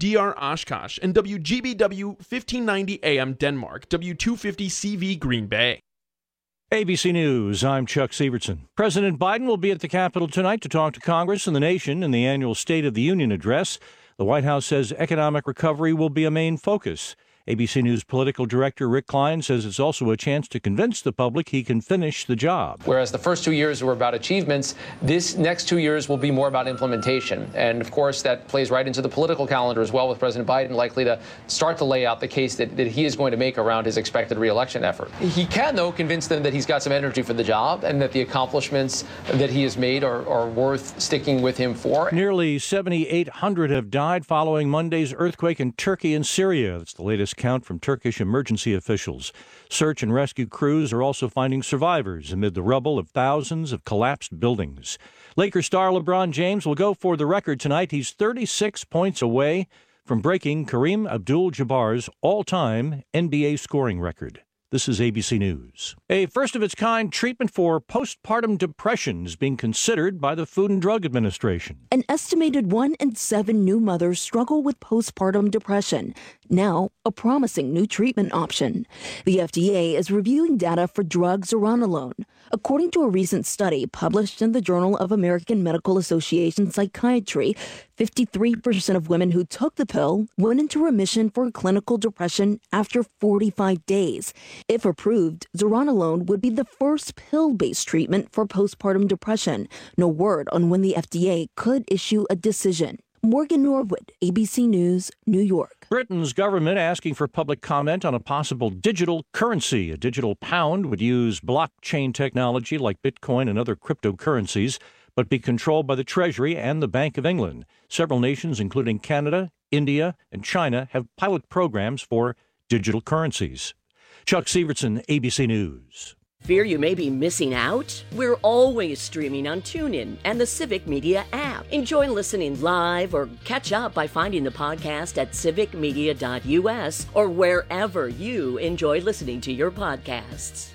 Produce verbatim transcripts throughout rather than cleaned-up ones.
D R Oshkosh, and W G B W fifteen ninety A M Denmark, W two fifty C V Green Bay. A B C News, I'm Chuck Severson. President Biden will be at the Capitol tonight to talk to Congress and the nation in the annual State of the Union address. The White House says economic recovery will be a main focus. A B C News political director Rick Klein says it's also a chance to convince the public he can finish the job. Whereas the first two years were about achievements, this next two years will be more about implementation. And of course, that plays right into the political calendar as well, with President Biden likely to start to lay out the case that, that he is going to make around his expected re-election effort. He can, though, convince them that he's got some energy for the job and that the accomplishments that he has made are, are worth sticking with him for. Nearly seventy-eight hundred have died following Monday's earthquake in Turkey and Syria. That's the latest count from Turkish emergency officials. Search and rescue crews are also finding survivors amid the rubble of thousands of collapsed buildings. Lakers star LeBron James will go for the record tonight. He's thirty-six points away from breaking Kareem Abdul-Jabbar's all-time N B A scoring record. This is A B C News. A first-of-its-kind treatment for postpartum depression is being considered by the Food and Drug Administration. An estimated one in seven new mothers struggle with postpartum depression. Now, a promising new treatment option. The F D A is reviewing data for drug zuranolone. According to a recent study published in the Journal of American Medical Association Psychiatry, fifty-three percent of women who took the pill went into remission for clinical depression after forty-five days. If approved, zuranolone would be the first pill-based treatment for postpartum depression. No word on when the F D A could issue a decision. Morgan Norwood, A B C News, New York. Britain's government asking for public comment on a possible digital currency. A digital pound would use blockchain technology like Bitcoin and other cryptocurrencies, but be controlled by the Treasury and the Bank of England. Several nations, including Canada, India, and China, have pilot programs for digital currencies. Chuck Severson, A B C News. Fear you may be missing out? We're always streaming on TuneIn and the Civic Media app. Enjoy listening live or catch up by finding the podcast at civic media dot u s or wherever you enjoy listening to your podcasts.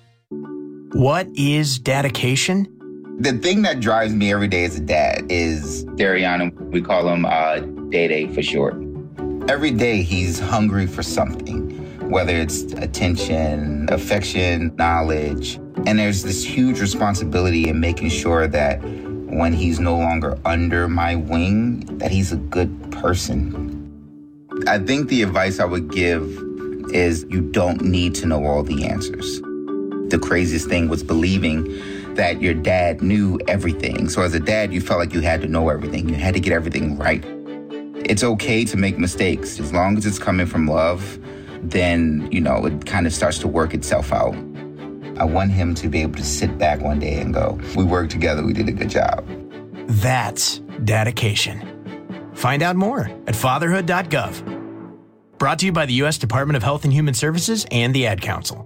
What is dedication? The thing that drives me every day as a dad is Dariana. We call him uh, Day-Day for short. Every day he's hungry for something, whether it's attention, affection, knowledge. And there's this huge responsibility in making sure that when he's no longer under my wing, that he's a good person. I think the advice I would give is you don't need to know all the answers. The craziest thing was believing that your dad knew everything. So as a dad, you felt like you had to know everything. You had to get everything right. It's okay to make mistakes. As long as it's coming from love, then, you know, it kind of starts to work itself out. I want him to be able to sit back one day and go, we worked together, we did a good job. That's dedication. Find out more at fatherhood dot gov. Brought to you by the U S Department of Health and Human Services and the Ad Council.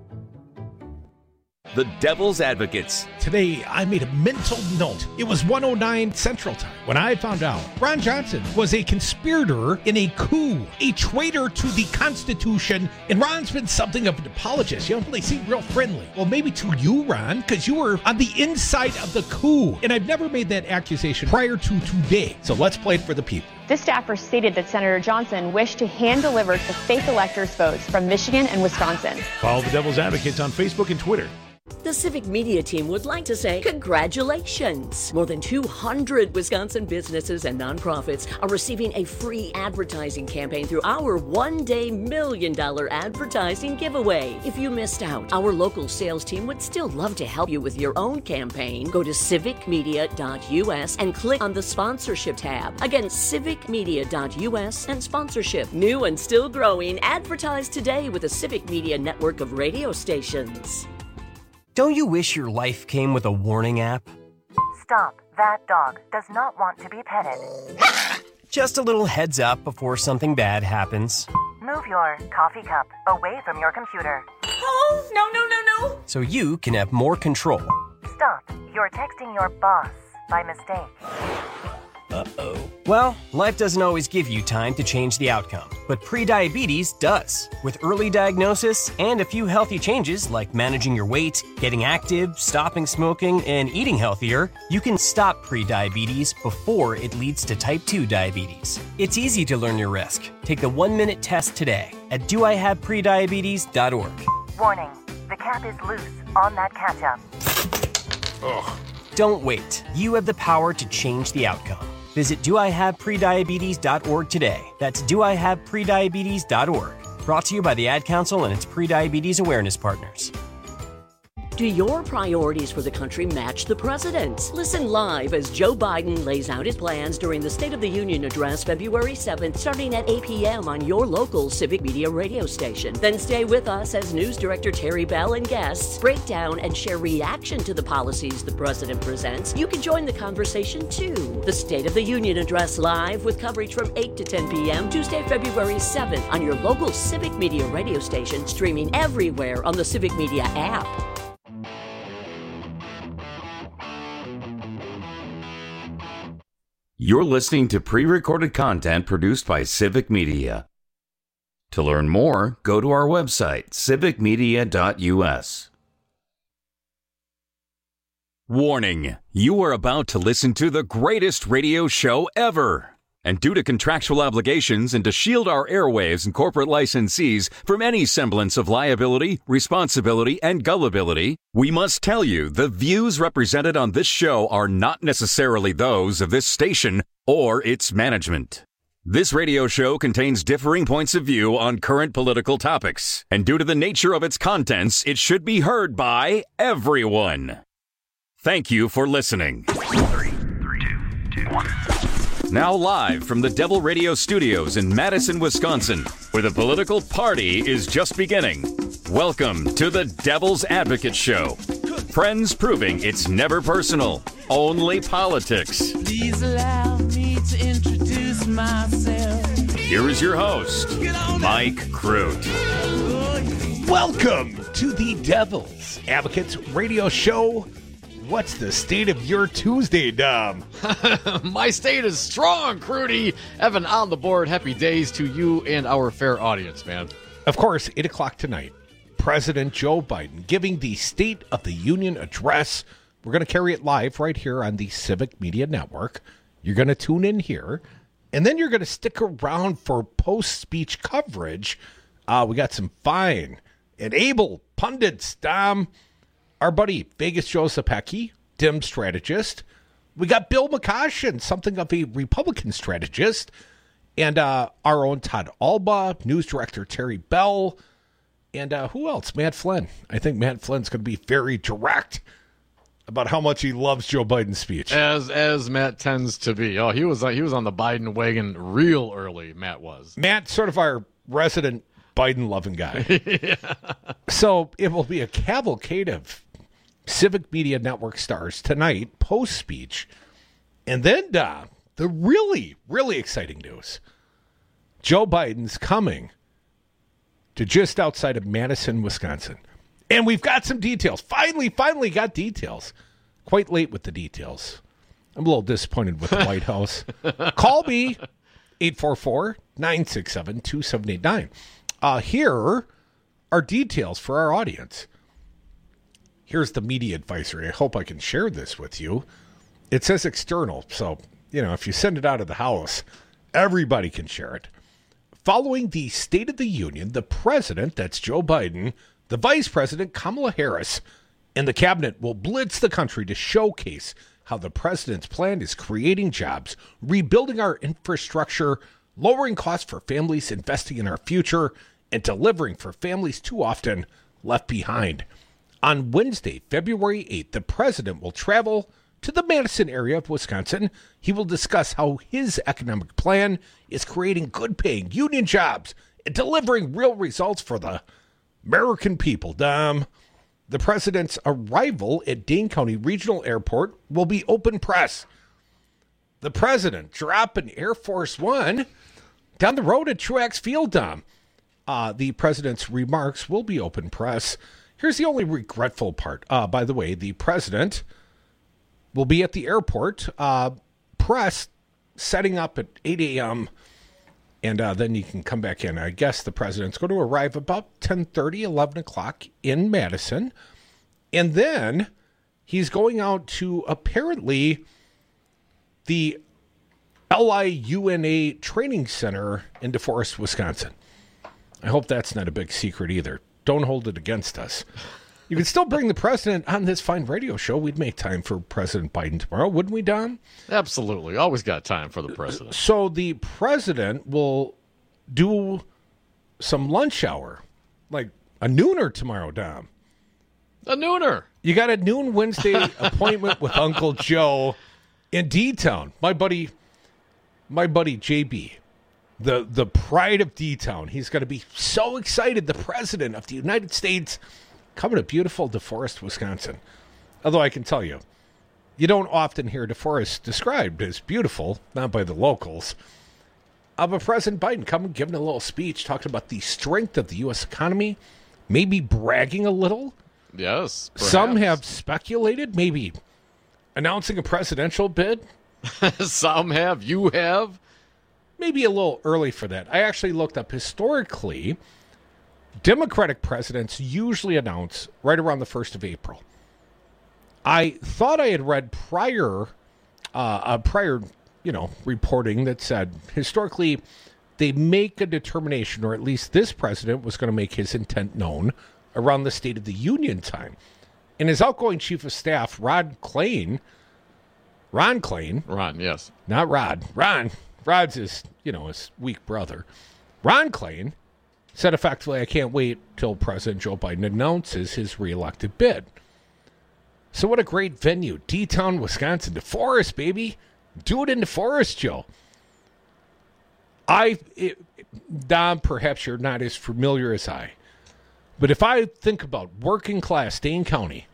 The Devil's Advocates. Today, I made a mental note. It was one oh nine Central Time when I found out Ron Johnson was a conspirator in a coup, a traitor to the Constitution, and Ron's been something of an apologist. You know, they seem real friendly. Well, maybe to you, Ron, because you were on the inside of the coup, and I've never made that accusation prior to today. So let's play it for the people. This staffer stated that Senator Johnson wished to hand-deliver the fake electors' votes from Michigan and Wisconsin. Follow the Devil's Advocates on Facebook and Twitter. The Civic Media team would like to say congratulations. More than two hundred Wisconsin businesses and nonprofits are receiving a free advertising campaign through our one-day million dollar advertising giveaway. If you missed out, our local sales team would still love to help you with your own campaign. Go to civic media dot u s and click on the sponsorship tab. Again, civic media dot u s and sponsorship. New and still growing. Advertise today with the Civic Media network of radio stations. Don't you wish your life came with a warning app? Stop. That dog does not want to be petted. Just a little heads up before something bad happens. Move your coffee cup away from your computer. Oh, no, no, no, no. So you can have more control. Stop. You're texting your boss by mistake. Uh-oh. Well, life doesn't always give you time to change the outcome, but prediabetes does. With early diagnosis and a few healthy changes like managing your weight, getting active, stopping smoking, and eating healthier, you can stop prediabetes before it leads to type two diabetes. It's easy to learn your risk. Take the one-minute test today at do I have prediabetes dot org. Warning, the cap is loose on that catch-up. Ugh. Don't wait. You have the power to change the outcome. Visit do I have prediabetes dot org today. That's do I have prediabetes dot org. Brought to you by the Ad Council and its prediabetes awareness partners. Do your priorities for the country match the president's? Listen live as Joe Biden lays out his plans during the State of the Union address February seventh, starting at eight p.m. on your local Civic Media radio station. Then stay with us as News Director Terry Bell and guests break down and share reaction to the policies the president presents. You can join the conversation too. The State of the Union address live with coverage from eight to ten p.m. Tuesday, February seventh on your local Civic Media radio station, streaming everywhere on the Civic Media app. You're listening to pre-recorded content produced by Civic Media. To learn more, go to our website, civic media dot u s. Warning, you are about to listen to the greatest radio show ever. And due to contractual obligations and to shield our airwaves and corporate licensees from any semblance of liability, responsibility, and gullibility, we must tell you the views represented on this show are not necessarily those of this station or its management. This radio show contains differing points of view on current political topics, and due to the nature of its contents, it should be heard by everyone. Thank you for listening. Three, two, two, one. Now live from the Devil Radio Studios in Madison, Wisconsin, where the political party is just beginning. Welcome to the Devil's Advocate Show. Friends proving it's never personal, only politics. Please allow me to introduce myself. Here is your host, Mike Crute. Welcome to the Devil's Advocates Radio Show. What's the state of your Tuesday, Dom? My state is strong, Crudy. Evan on the board. Happy days to you and our fair audience, man. Of course, eight o'clock tonight, President Joe Biden giving the State of the Union address. We're going to carry it live right here on the Civic Media Network. You're going to tune in here, and then you're going to stick around for post-speech coverage. Uh, we got some fine and able pundits, Dom. Our buddy, Vegas Joe Zepecki, Dem strategist. We got Bill McCoshen, something of a Republican strategist. And uh, our own Todd Alba, news director Terry Bell. And uh, who else? Matt Flynn. I think Matt Flynn's going to be very direct about how much he loves Joe Biden's speech. As as Matt tends to be. Oh, he was, uh, he was on the Biden wagon real early, Matt was. Matt, sort of our resident Biden-loving guy. Yeah. So it will be a cavalcade of Civic Media Network stars tonight, post-speech. And then uh, the really, really exciting news. Joe Biden's coming to just outside of Madison, Wisconsin. And we've got some details. Finally, finally got details. Quite late with the details. I'm a little disappointed with the White House. Call me, eight four four, nine six seven, two seven eight nine. Uh, here are details for our audience. Here's the media advisory. I hope I can share this with you. It says external, so, you know, if you send it out of the house, everybody can share it. Following the State of the Union, the president, that's Joe Biden, the vice president, Kamala Harris, and the cabinet will blitz the country to showcase how the president's plan is creating jobs, rebuilding our infrastructure, lowering costs for families, investing in our future, and delivering for families too often left behind. On Wednesday, February eighth, the president will travel to the Madison area of Wisconsin. He will discuss how his economic plan is creating good-paying union jobs and delivering real results for the American people. Dom, the president's arrival at Dane County Regional Airport will be open press. The president dropping Air Force One down the road at Truax Field, Dom. Uh, the president's remarks will be open press. Here's the only regretful part. Uh, by the way, the president will be at the airport. Uh, press setting up at eight a.m., and uh, then you can come back in. I guess the president's going to arrive about ten thirty, eleven o'clock in Madison. And then he's going out to apparently the L I U N A Training Center in DeForest, Wisconsin. I hope that's not a big secret either. Don't hold it against us. You can still bring the president on this fine radio show. We'd make time for President Biden tomorrow, wouldn't we, Don? Absolutely. Always got time for the president. So the president will do some lunch hour, like a nooner tomorrow, Dom. A nooner. You got a noon Wednesday appointment with Uncle Joe in D-Town. My buddy, my buddy J B, the, the pride of D-Town. He's going to be so excited. The president of the United States coming to beautiful DeForest, Wisconsin. Although I can tell you, you don't often hear DeForest described as beautiful, not by the locals. Uh, but President Biden coming, giving a little speech, talking about the strength of the U S economy, maybe bragging a little. Yes. Perhaps. Some have speculated, maybe announcing a presidential bid. Some have. You have. Maybe a little early for that. I actually looked up historically. Democratic presidents usually announce right around the first of April. I thought I had read prior, uh, a prior, you know, reporting that said historically they make a determination, or at least this president was going to make his intent known around the State of the Union time. And his outgoing chief of staff, Rod Klain, Ron Klain, Ron, yes, not Rod, Ron, Rod's his, you know, his weak brother. Ron Klain said effectively, I can't wait till President Joe Biden announces his reelected bid. So what a great venue. D-Town, Wisconsin. DeForest, baby. Do it in DeForest, Joe. I, it, Dom, perhaps you're not as familiar as I, but if I think about working class Dane County,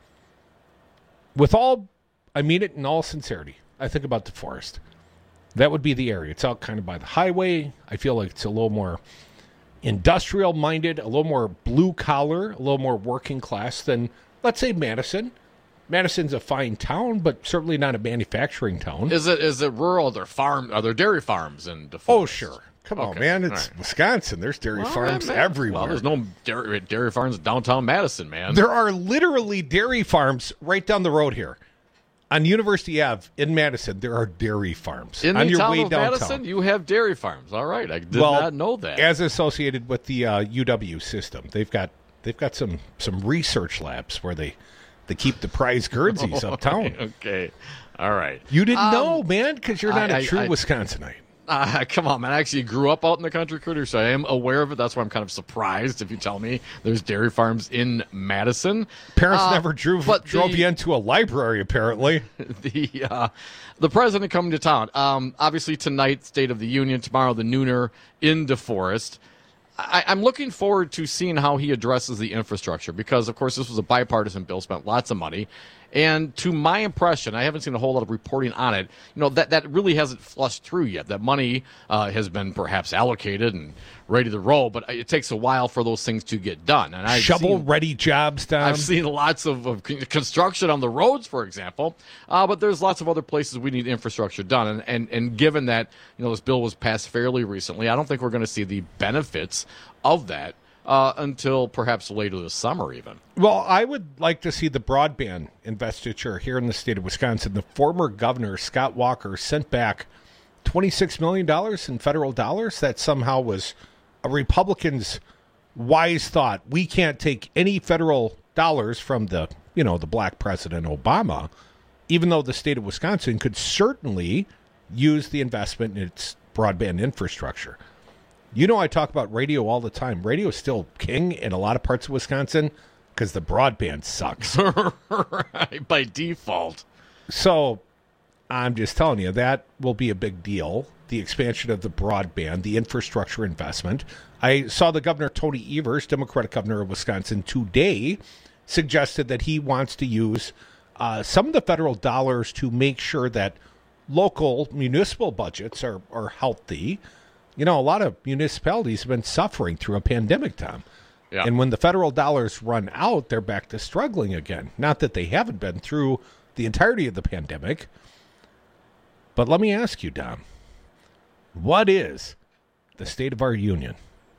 with all, I mean it in all sincerity, I think about DeForest. That would be the area. It's out kind of by the highway. I feel like it's a little more industrial minded, a little more blue collar, a little more working class than, let's say, Madison. Madison's a fine town, but certainly not a manufacturing town. Is it is it rural? Are there farm? Are there dairy farms in DeForest? Oh, sure. Come okay. on, man. It's right. Wisconsin. There's dairy well, farms man. everywhere. Well, there's no dairy, dairy farms in downtown Madison, man. There are literally dairy farms right down the road here. On University Avenue in Madison, there are dairy farms. In on the your town way of downtown. Madison, you have dairy farms. All right, I did well, not know that. As associated with the uh, U W system, they've got they've got some some research labs where they they keep the prize Gurdsies uptown. Okay, all right. You didn't um, know, man, because you're not I, a true I, I, Wisconsinite. Uh, come on, man. I actually grew up out in the country, Critter, so I am aware of it. That's why I'm kind of surprised if you tell me there's dairy farms in Madison. Parents uh, never drove, drove the, you into a library, apparently. The uh, the president coming to town. Um, obviously, tonight, State of the Union. Tomorrow, the nooner in DeForest. I, I'm looking forward to seeing how he addresses the infrastructure because, of course, this was a bipartisan bill, spent lots of money. And to my impression, I haven't seen a whole lot of reporting on it. You know, that, that really hasn't flushed through yet. That money uh, has been perhaps allocated and ready to roll, but it takes a while for those things to get done. And I've shovel-ready seen, jobs, Tom. I've seen lots of, of construction on the roads, for example, uh, but there's lots of other places we need infrastructure done. And, and, and given that, you know, this bill was passed fairly recently, I don't think we're going to see the benefits of that Uh, until perhaps later this summer even. Well, I would like to see the broadband investiture here in the state of Wisconsin. The former governor, Scott Walker, sent back twenty-six million dollars in federal dollars. That somehow was a Republican's wise thought. We can't take any federal dollars from the, you know, the black president Obama, even though the state of Wisconsin could certainly use the investment in its broadband infrastructure. You know, I talk about radio all the time. Radio is still king in a lot of parts of Wisconsin because the broadband sucks. Right, by default. So I'm just telling you, that will be a big deal. The expansion of the broadband, the infrastructure investment. I saw the governor, Tony Evers, Democratic governor of Wisconsin, today suggested that he wants to use uh, some of the federal dollars to make sure that local municipal budgets are, are healthy. You know, a lot of municipalities have been suffering through a pandemic, Tom. Yeah. And when the federal dollars run out, they're back to struggling again. Not that they haven't been through the entirety of the pandemic. But let me ask you, Dom, What is the state of our union?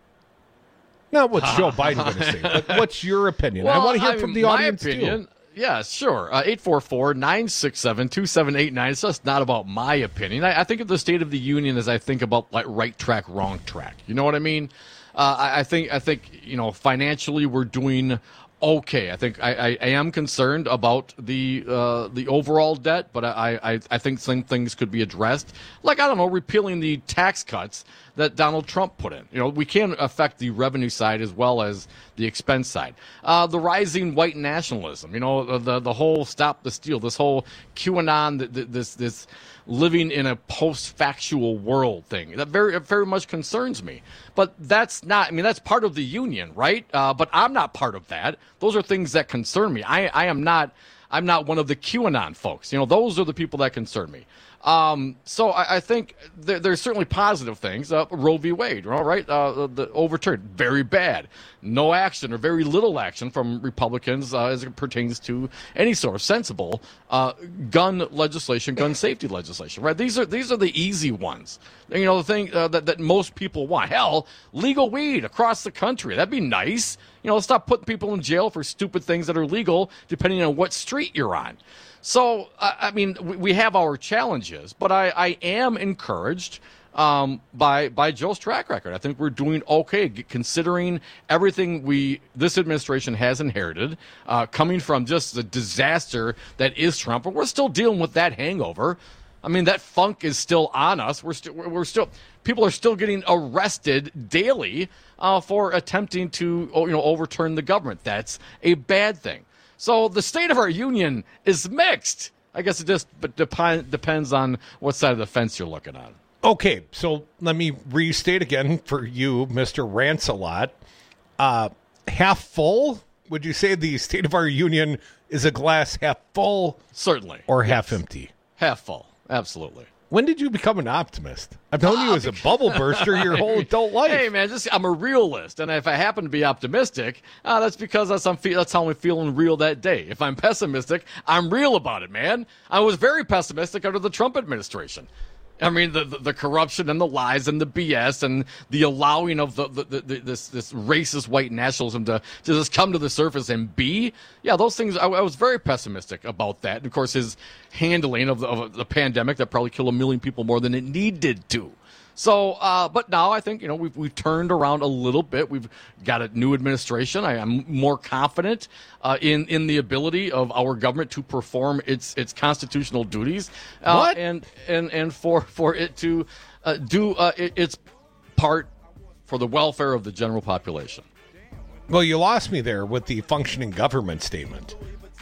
Not what's Joe Biden going to say, but what's your opinion? Well, I want to hear I from mean, the my audience, opinion, too. Yeah, sure. Uh, eight four four, nine six seven, two seven eight nine. It's just not about my opinion. I, I think of the State of the Union as I think about like right track, wrong track. You know what I mean? Uh, I, I think, I think, you know, financially we're doing okay. I think I, I, I am concerned about the uh, the overall debt, but I, I, I think some things could be addressed. Like, I don't know, repealing the tax cuts that Donald Trump put in. You know, we can affect the revenue side as well as the expense side. Uh, the rising white nationalism, you know, the the whole stop the steal, this whole QAnon, the, the, this this living in a post-factual world thing. That very very much concerns me. But that's not, I mean, that's part of the union, right? Uh, but I'm not part of that. Those are things that concern me. I, I am not, I'm not one of the QAnon folks. You know, those are the people that concern me. Um, so I, I think there, there's certainly positive things. Uh, Roe v. Wade, all right, uh, the overturned, very bad. No action or very little action from Republicans uh, as it pertains to any sort of sensible uh, gun legislation, gun safety legislation. Right? These are these are the easy ones. You know, the thing uh, that that most people want. Hell, legal weed across the country. That'd be nice. You know, stop putting people in jail for stupid things that are legal, depending on what street you're on. So, I mean, we have our challenges, but I, I am encouraged um, by by Joe's track record. I think we're doing okay, considering everything we this administration has inherited, uh, coming from just the disaster that is Trump. But we're still dealing with that hangover. I mean, that funk is still on us. We're still we're still people are still getting arrested daily uh, for attempting to you know overturn the government. That's a bad thing. So the state of our union is mixed. I guess it just but dep- depends on what side of the fence you're looking on. Okay, so let me restate again for you, Mister Rancelot. Uh, half full? Would you say the state of our union is a glass half full? Certainly. Or yes. half empty? Half full, absolutely. When did you become an optimist? I've known uh, you as a bubble burster your whole adult life. Hey, man, just I'm a realist, and if I happen to be optimistic, uh, that's because that's, I'm fe- that's how I'm feeling real that day. If I'm pessimistic, I'm real about it, man. I was very pessimistic under the Trump administration. I mean, the, the the corruption and the lies and the B S and the allowing of the, the, the, the this this racist white nationalism to, to just come to the surface and be, yeah, those things. I, I was very pessimistic about that. And of course, his handling of the, of the pandemic that probably killed a million people more than it needed to. So, uh, but now I think, you know, we've, we've turned around a little bit. We've got a new administration. I am more confident uh, in, in the ability of our government to perform its its constitutional duties. Uh, what? And, and, and for, for it to uh, do uh, it, its part for the welfare of the general population. Well, you lost me there with the functioning government statement.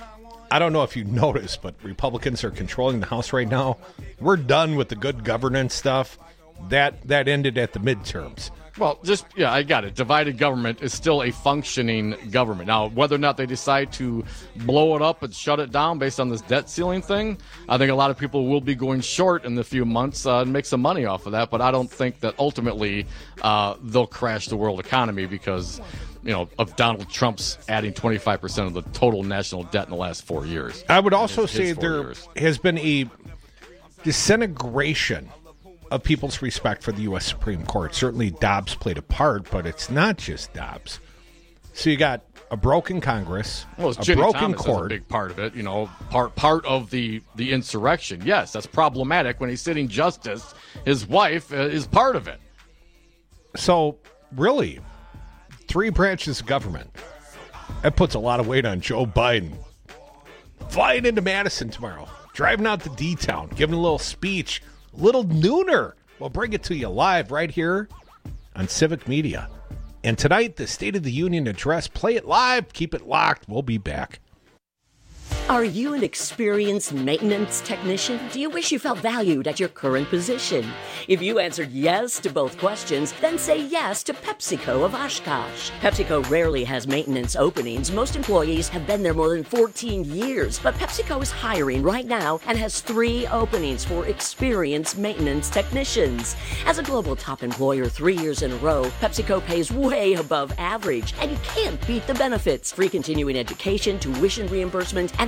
I don't know if you noticed, but Republicans are controlling the House right now. We're done with the good governance stuff. That that ended at the midterms. Well, just, yeah, I got it. Divided government is still a functioning government. Now, whether or not they decide to blow it up and shut it down based on this debt ceiling thing, I think a lot of people will be going short in the few months uh, and make some money off of that. But I don't think that ultimately uh, they'll crash the world economy because, you know, of Donald Trump's adding twenty-five percent of the total national debt in the last four years. I would also his, say his there years. has been a disintegration of people's respect for the U S Supreme Court. Certainly Dobbs played a part, but it's not just Dobbs. So you got a broken Congress, well, a Ginny broken Thomas court. Is a big part of it, you know, part part of the, the insurrection. Yes, that's problematic when he's sitting justice. His wife uh, is part of it. So, really, three branches of government. That puts a lot of weight on Joe Biden. Flying into Madison tomorrow, driving out to D-Town, giving a little speech. Little nooner. We'll bring it to you live right here on Civic Media. And tonight, the State of the Union address. Play it live. Keep it locked. We'll be back. Are you an experienced maintenance technician? Do you wish you felt valued at your current position? If you answered yes to both questions, then say yes to PepsiCo of Oshkosh. PepsiCo rarely has maintenance openings. Most employees have been there more than fourteen years, but PepsiCo is hiring right now and has three openings for experienced maintenance technicians. As a global top employer three years in a row, PepsiCo pays way above average, and you can't beat the benefits. Free continuing education, tuition reimbursement, and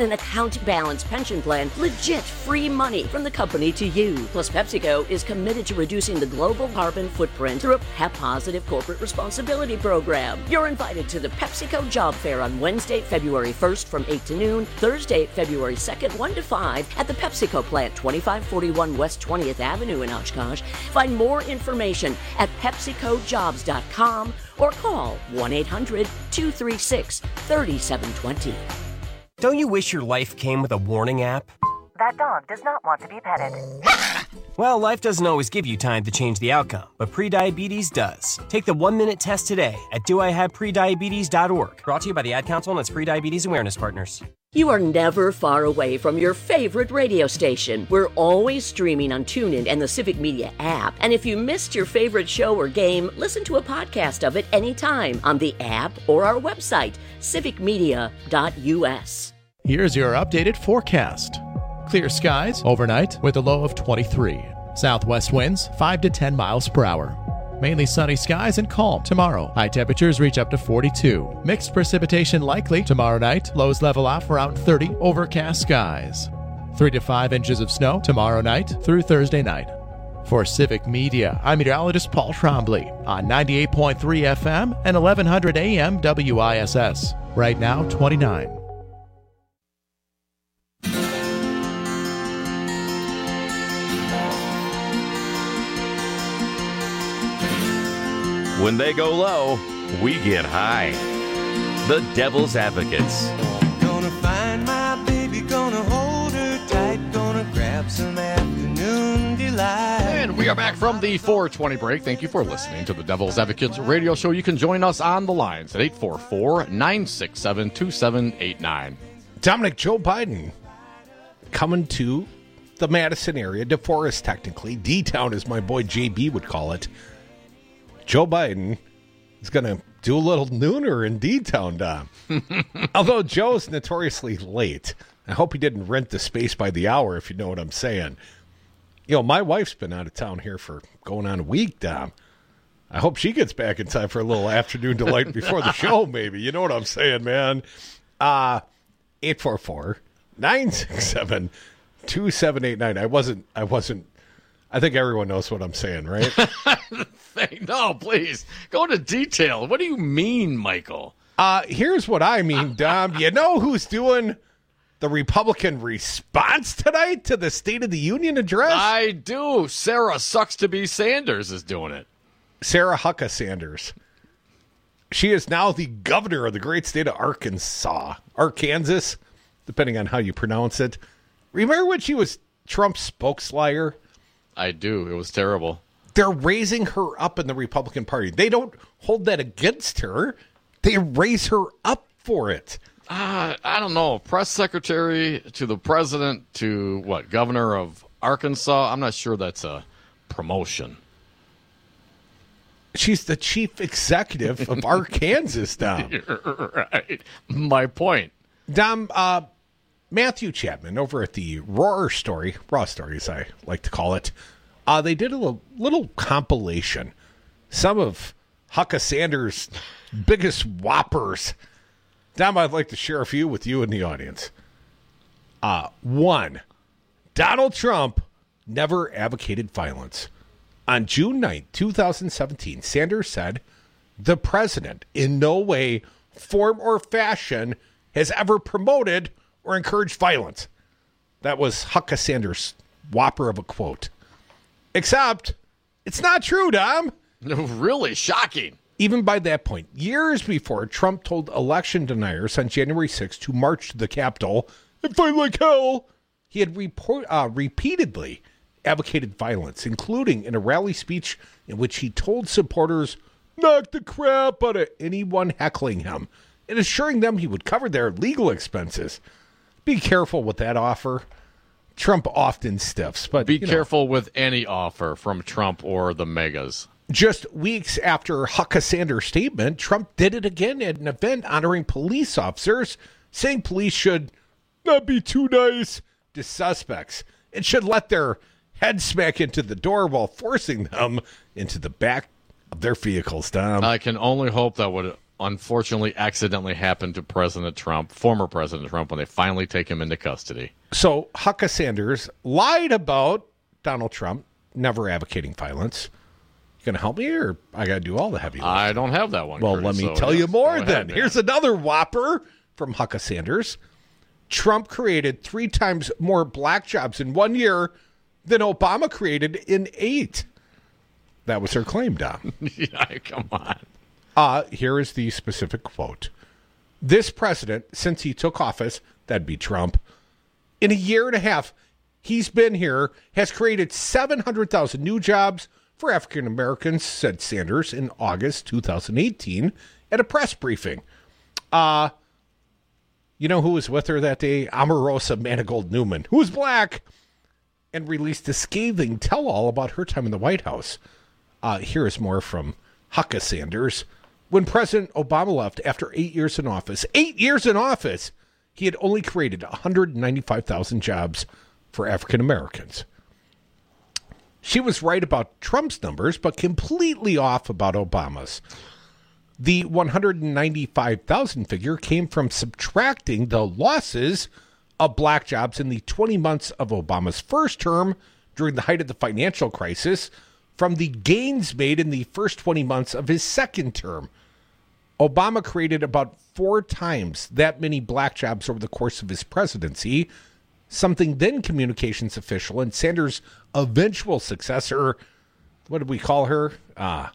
an account balance pension plan, legit free money from the company to you. Plus, PepsiCo is committed to reducing the global carbon footprint through a P E P-positive corporate responsibility program. You're invited to the PepsiCo Job Fair on Wednesday, February first from eight to noon, Thursday, February second, one to five at the PepsiCo plant, twenty-five forty-one West twentieth Avenue in Oshkosh. Find more information at PepsiCo Jobs dot com or call one eight hundred two three six three seven two zero. Don't you wish your life came with a warning app? That dog does not want to be petted. Well, life doesn't always give you time to change the outcome, but prediabetes does. Take the one-minute test today at do I have prediabetes dot org. Brought to you by the Ad Council and its Prediabetes Awareness Partners. You are never far away from your favorite radio station. We're always streaming on TuneIn and the Civic Media app. And if you missed your favorite show or game, listen to a podcast of it anytime on the app or our website, civic media dot u s. Here's your updated forecast. Clear skies overnight with a low of twenty-three. Southwest winds five to ten miles per hour. Mainly sunny skies and calm tomorrow. High temperatures reach up to forty-two. Mixed precipitation likely tomorrow night. Lows level off around thirty. Overcast skies. three to five inches of snow tomorrow night through Thursday night. For Civic Media, I'm meteorologist Paul Trombley on ninety-eight point three F M and eleven hundred A M W I S S. Right now, twenty-nine. When they go low, we get high. The Devil's Advocates. Gonna find my baby, gonna hold her tight, gonna grab some afternoon delight. And we are back from the four twenty break. Thank you for listening to the Devil's Advocates radio show. You can join us on the lines at eight four four, nine six seven, two seven eight nine. Dominic, Joe Biden coming to the Madison area, DeForest technically. D-Town, as my boy J B would call it. Joe Biden is going to do a little nooner in D-Town, Dom. Although Joe's notoriously late. I hope he didn't rent the space by the hour, if you know what I'm saying. You know, my wife's been out of town here for going on a week, Dom. I hope she gets back in time for a little afternoon delight before the show, maybe. You know what I'm saying, man. Uh, eight four four, nine six seven, two seven eight nine. I wasn't, I wasn't, I think everyone knows what I'm saying, right? No, please. Go into detail. What do you mean, Michael? Uh, here's what I mean, Dom. You know who's doing the Republican response tonight to the State of the Union address? I do. Sarah Sucks to be Sanders is doing it. Sarah Hucka Sanders. She is now the governor of the great state of Arkansas. Arkansas, depending on how you pronounce it. Remember when she was Trump's spokesliar? I do. It was terrible. They're raising her up in the Republican Party. They don't hold that against her. They raise her up for it. Uh, I don't know. Press secretary to the president to, what, governor of Arkansas? I'm not sure that's a promotion. She's the chief executive of Arkansas, Dom. You're right. My point. Dom, uh, Matthew Chapman over at the Raw Story, Raw Story as I like to call it, Uh, they did a little, little compilation. Some of Hucka Sanders' biggest whoppers. Dom, I'd like to share a few with you in the audience. Uh, one, Donald Trump never advocated violence. On June ninth, twenty seventeen, Sanders said, the president in no way, form, or fashion has ever promoted or encouraged violence. That was Hucka Sanders' whopper of a quote. Except, it's not true, Dom. No, really shocking. Even by that point, years before, Trump told election deniers on January sixth to march to the Capitol and fight like hell. He had report, uh, repeatedly advocated violence, including in a rally speech in which he told supporters, knock the crap out of anyone heckling him, and assuring them he would cover their legal expenses. Be careful with that offer. Trump often stiffs, but be you know. careful with any offer from Trump or the megas. Just weeks after Hucka Sanders' statement, Trump did it again at an event honoring police officers, saying police should not be too nice to suspects and should let their head smack into the door while forcing them into the back of their vehicles, Tom. I can only hope that would unfortunately accidentally happened to President Trump, former President Trump, when they finally take him into custody. So Hucka Sanders lied about Donald Trump never advocating violence. You going to help me, or I got to do all the heavy lifting? I don't have that one. Well, Curtis, let me so tell yes, you more go then. ahead, Here's another whopper from Hucka Sanders. Trump created three times more black jobs in one year than Obama created in eight. That was her claim, Dom. Yeah, come on. Uh, here is the specific quote. This president, since he took office, that'd be Trump, in a year and a half, he's been here, has created seven hundred thousand new jobs for African Americans, said Sanders in August two thousand eighteen at a press briefing. Uh, you know who was with her that day? Omarosa Manigault Newman, who was black, and released a scathing tell-all about her time in the White House. Uh, here is more from Hucka Sanders. When President Obama left after eight years in office, eight years in office, he had only created one hundred ninety-five thousand jobs for African Americans. She was right about Trump's numbers, but completely off about Obama's. The one hundred ninety-five thousand figure came from subtracting the losses of black jobs in the twenty months of Obama's first term during the height of the financial crisis from the gains made in the first twenty months of his second term. Obama created about four times that many black jobs over the course of his presidency, something then communications official and Sanders' eventual successor, what did we call her? Uh,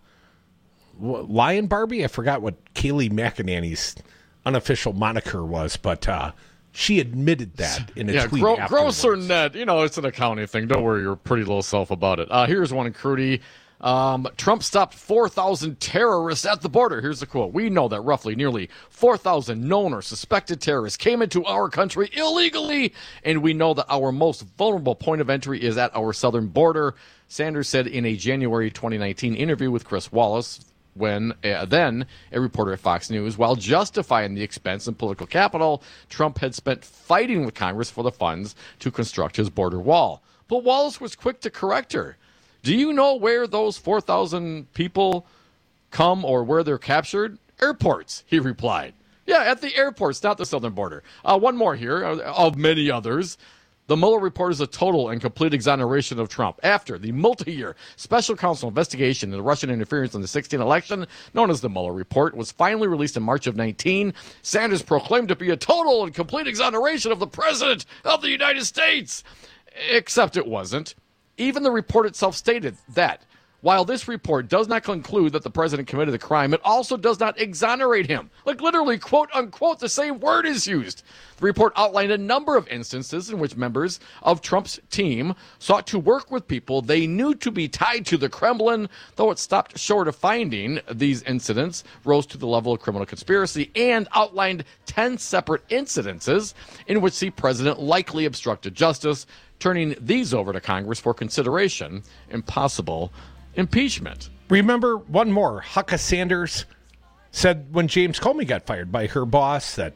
Lion Barbie? I forgot what Kayleigh McEnany's unofficial moniker was, but uh, she admitted that in a yeah, tweet gro- afterwards. Gross or net, you know, it's an accounting thing. Don't worry your pretty low self about it. Uh, here's one in Crudy. Um, Trump stopped four thousand terrorists at the border. Here's the quote. We know that roughly nearly four thousand known or suspected terrorists came into our country illegally, and we know that our most vulnerable point of entry is at our southern border, Sanders said in a January twenty nineteen interview with Chris Wallace, when uh, then a reporter at Fox News, while justifying the expense and political capital Trump had spent fighting with Congress for the funds to construct his border wall. But Wallace was quick to correct her. Do you know where those four thousand people come or where they're captured? Airports, he replied. Yeah, at the airports, not the southern border. Uh, one more here, uh, of many others. The Mueller report is a total and complete exoneration of Trump. After the multi-year special counsel investigation into Russian interference in the sixteen election, known as the Mueller report, was finally released in March of nineteen, Sanders proclaimed to be a total and complete exoneration of the President of the United States. Except it wasn't. Even the report itself stated that while this report does not conclude that the president committed the crime, it also does not exonerate him. Like literally, quote unquote, the same word is used. The report outlined a number of instances in which members of Trump's team sought to work with people they knew to be tied to the Kremlin, though it stopped short of finding these incidents rose to the level of criminal conspiracy, and outlined ten separate incidences in which the president likely obstructed justice, turning these over to Congress for consideration and possible impeachment. Remember one more. Hucka Sanders said when James Comey got fired by her boss that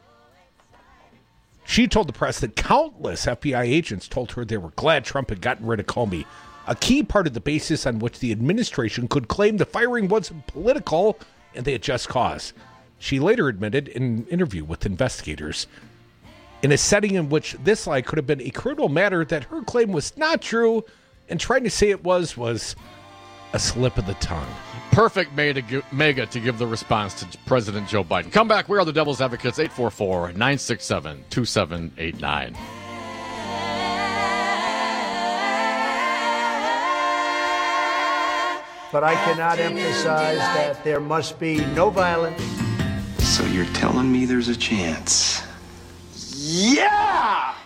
she told the press that countless F B I agents told her they were glad Trump had gotten rid of Comey, a key part of the basis on which the administration could claim the firing wasn't political and they had just cause. She later admitted in an interview with investigators, in a setting in which this lie could have been a criminal matter, that her claim was not true, and trying to say it was was a slip of the tongue. Perfect mega to give the response to President Joe Biden. Come back. We are the Devil's Advocates. eight four four, nine six seven, two seven eight nine. But I cannot emphasize that there must be no violence. So you're telling me there's a chance? Yeah!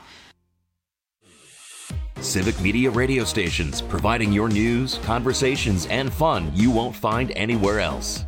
Civic Media radio stations, providing your news, conversations, and fun you won't find anywhere else.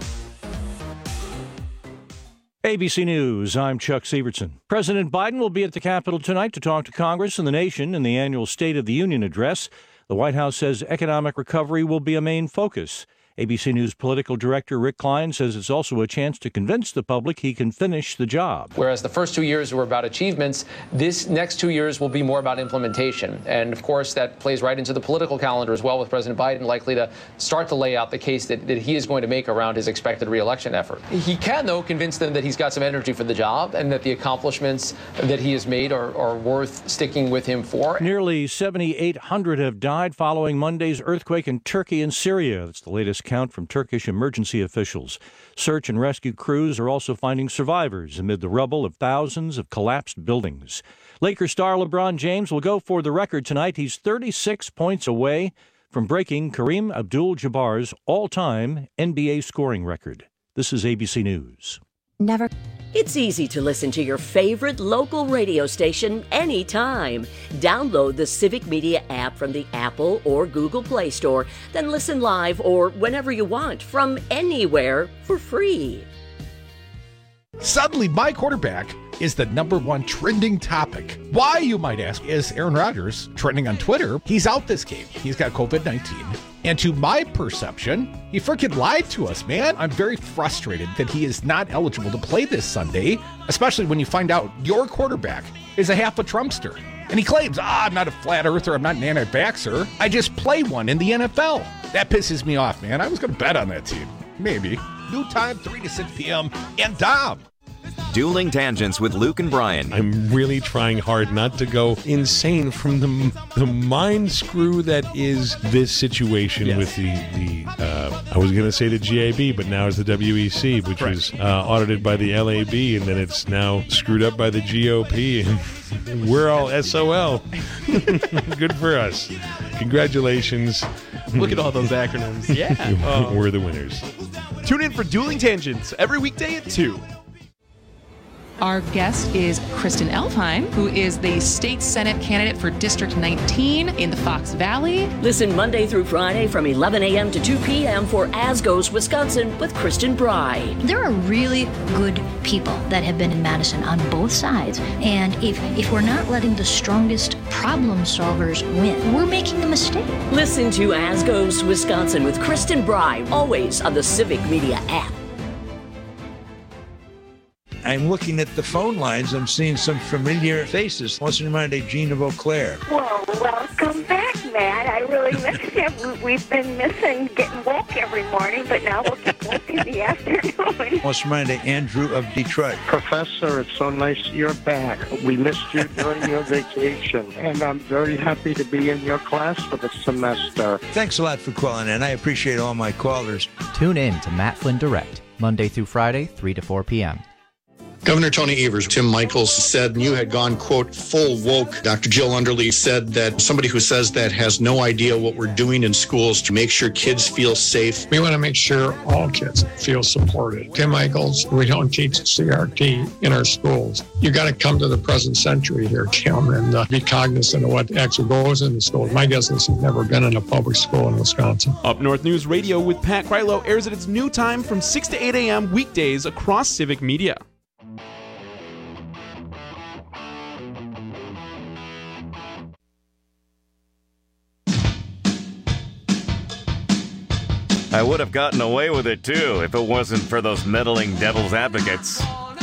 A B C News, I'm Chuck Sievertson. President Biden will be at the Capitol tonight to talk to Congress and the nation in the annual State of the Union address. The White House says economic recovery will be a main focus. A B C News political director Rick Klein says it's also a chance to convince the public he can finish the job. Whereas the first two years were about achievements, this next two years will be more about implementation. And of course, that plays right into the political calendar as well, with President Biden likely to start to lay out the case that, that he is going to make around his expected reelection effort. He can, though, convince them that he's got some energy for the job and that the accomplishments that he has made are, are worth sticking with him for. Nearly seventy-eight hundred have died following Monday's earthquake in Turkey and Syria. That's the latest count from Turkish emergency officials. Search and rescue crews are also finding survivors amid the rubble of thousands of collapsed buildings. Lakers star LeBron James will go for the record tonight. He's thirty-six points away from breaking Kareem Abdul-Jabbar's all-time N B A scoring record. This is A B C News. Never. It's easy to listen to your favorite local radio station anytime. Download the Civic Media app from the Apple or Google Play Store, then listen live or whenever you want from anywhere for free. Suddenly, my quarterback is the number one trending topic. Why, you might ask, is Aaron Rodgers trending on Twitter? He's out this game. He's got covid nineteen. And to my perception, he freaking lied to us, man. I'm very frustrated that he is not eligible to play this Sunday, especially when you find out your quarterback is a half a Trumpster. And he claims, ah, I'm not a flat earther, I'm not an anti-vaxxer. I just play one in the N F L. That pisses me off, man. I was going to bet on that team. Maybe. New time, three to six p.m. And Dom. Dueling Tangents with Luke and Brian. I'm really trying hard not to go insane from the the mind screw that is this situation yes. with the, the uh, I was going to say the G A B, but now it's the W E C, which right. was uh, audited by the L A B, and then it's now screwed up by the G O P, and we're all S O L. Good for us. Congratulations. Look at all those acronyms. Yeah. Oh. We're the winners. Tune in for Dueling Tangents every weekday at two. Our guest is Kristen Elfheim, who is the state Senate candidate for District nineteen in the Fox Valley. Listen Monday through Friday from eleven a.m. to two p.m. for As Goes Wisconsin with Kristen Bry. There are really good people that have been in Madison on both sides. And if, if we're not letting the strongest problem solvers win, we're making a mistake. Listen to As Goes Wisconsin with Kristen Bry, always on the Civic Media app. I'm looking at the phone lines. I'm seeing some familiar faces. What's in mind, Gene of Eau Claire? Well, welcome back, Matt. I really missed you. We've been missing getting woke every morning, but now we'll get woke in the afternoon. What's in mind, Andrew of Detroit? Professor, it's so nice you're back. We missed you during your vacation, and I'm very happy to be in your class for the semester. Thanks a lot for calling in. I appreciate all my callers. Tune in to Matt Flynn Direct, Monday through Friday, three to four p.m. Governor Tony Evers, Tim Michaels said you had gone, quote, full woke. Doctor Jill Underly said that somebody who says that has no idea what we're doing in schools to make sure kids feel safe. We want to make sure all kids feel supported. Tim Michaels, we don't teach C R T in our schools. You got to come to the present century here, Tim, and uh, be cognizant of what actually goes in the schools. My guess is he's never been in a public school in Wisconsin. Up North News Radio with Pat Krylo airs at its new time from six to eight a.m. weekdays across Civic Media. I would have gotten away with it, too, if it wasn't for those meddling devil's advocates.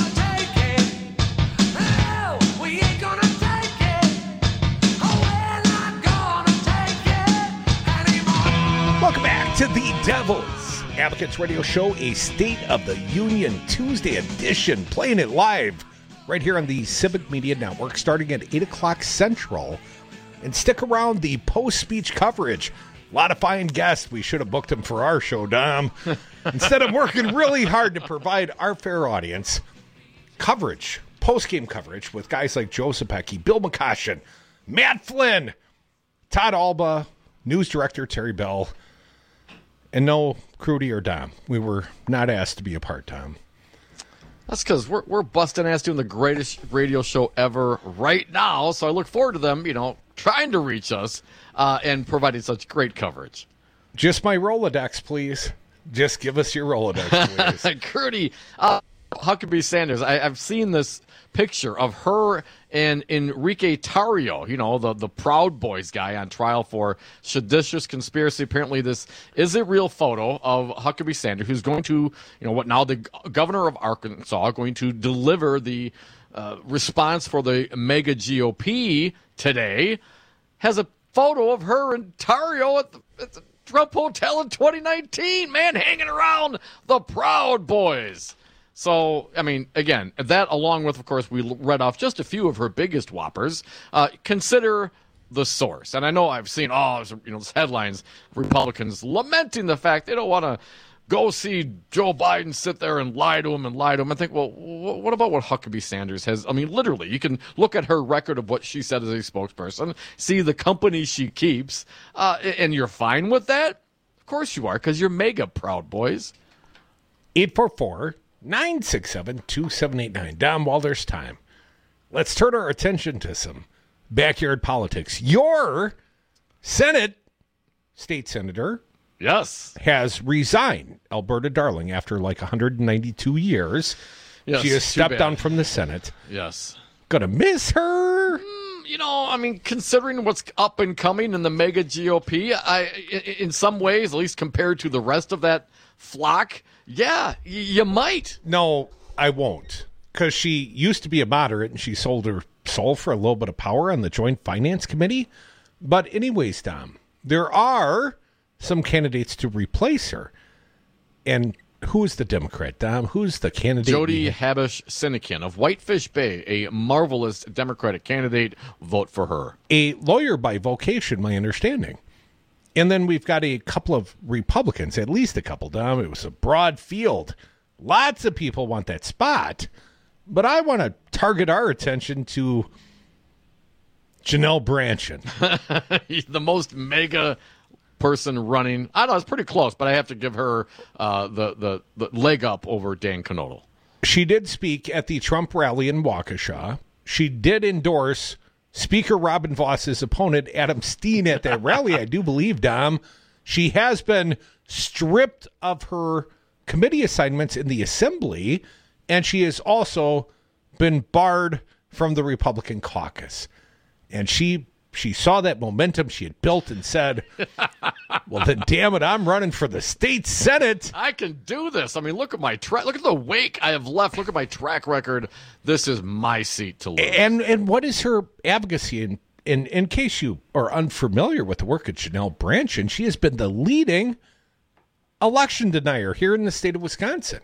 Welcome back to the Devil's Advocates Radio Show, a State of the Union Tuesday edition, playing it live right here on the Civic Media Network, starting at eight o'clock Central. And stick around the post-speech coverage. A lot of fine guests. We should have booked them for our show, Dom. Instead of working really hard to provide our fair audience coverage, post-game coverage with guys like Joe Zepecki, Bill McCoshen, Matt Flynn, Todd Alba, news director Terry Bell, and no Crudy or Dom. We were not asked to be a part, Tom. That's because we're, we're busting ass doing the greatest radio show ever right now, so I look forward to them, you know, trying to reach us uh, and providing such great coverage. Just my Rolodex, please. Just give us your Rolodex, please. Crudy, uh, Huckabee Sanders, I, I've seen this picture of her and Enrique Tarrio, you know, the, the Proud Boys guy on trial for seditious conspiracy. Apparently this is a real photo of Huckabee Sanders, who's going to, you know, what now the governor of Arkansas, going to deliver the uh, response for the mega G O P today, has a photo of her and Tarrio at the, at the Trump Hotel in twenty nineteen, man, hanging around the Proud Boys. So, I mean, again, that along with, of course, we read off just a few of her biggest whoppers. Uh, consider the source. And I know I've seen, oh, you know, headlines, Republicans lamenting the fact they don't want to go see Joe Biden sit there and lie to him and lie to him. I think, well, what about what Huckabee Sanders has? I mean, literally, you can look at her record of what she said as a spokesperson, see the company she keeps, uh, and you're fine with that? Of course you are, because you're mega Proud Boys. eight four four, nine six seven, two seven eight nine. Dom, while there's time, let's turn our attention to some backyard politics. Your Senate state senator, yes, has resigned. Alberta Darling, after like one hundred ninety-two years, yes, she has stepped down from the Senate. Yes. Gonna miss her. Mm, you know, I mean, considering what's up and coming in the mega G O P, I, in, in some ways, at least compared to the rest of that flock, yeah, y- you might. No, I won't. Because she used to be a moderate and she sold her soul for a little bit of power on the Joint Finance Committee. But anyways, Dom, there are some candidates to replace her. And who's the Democrat, Dom? Who's the candidate? Jody Habush Sinekin of Whitefish Bay, a marvelous Democratic candidate. Vote for her. A lawyer by vocation, my understanding. And then we've got a couple of Republicans, at least a couple, Dom. It was a broad field. Lots of people want that spot. But I want to target our attention to Janelle Brandtjen. The most mega person running. I don't know, it's pretty close, but I have to give her uh, the, the, the leg up over Dan Knodl. She did speak at the Trump rally in Waukesha. She did endorse Speaker Robin Voss's opponent, Adam Steen, at that rally, I do believe, Dom. She has been stripped of her committee assignments in the Assembly, and she has also been barred from the Republican caucus. And she she saw that momentum she had built and said, well, then, damn it, I'm running for the state Senate. I can do this. I mean, look at my track. Look at the wake I have left. Look at my track record. This is my seat to lose. And and what is her advocacy? In, in, in case you are unfamiliar with the work of Janelle Brandtjen, she has been the leading election denier here in the state of Wisconsin.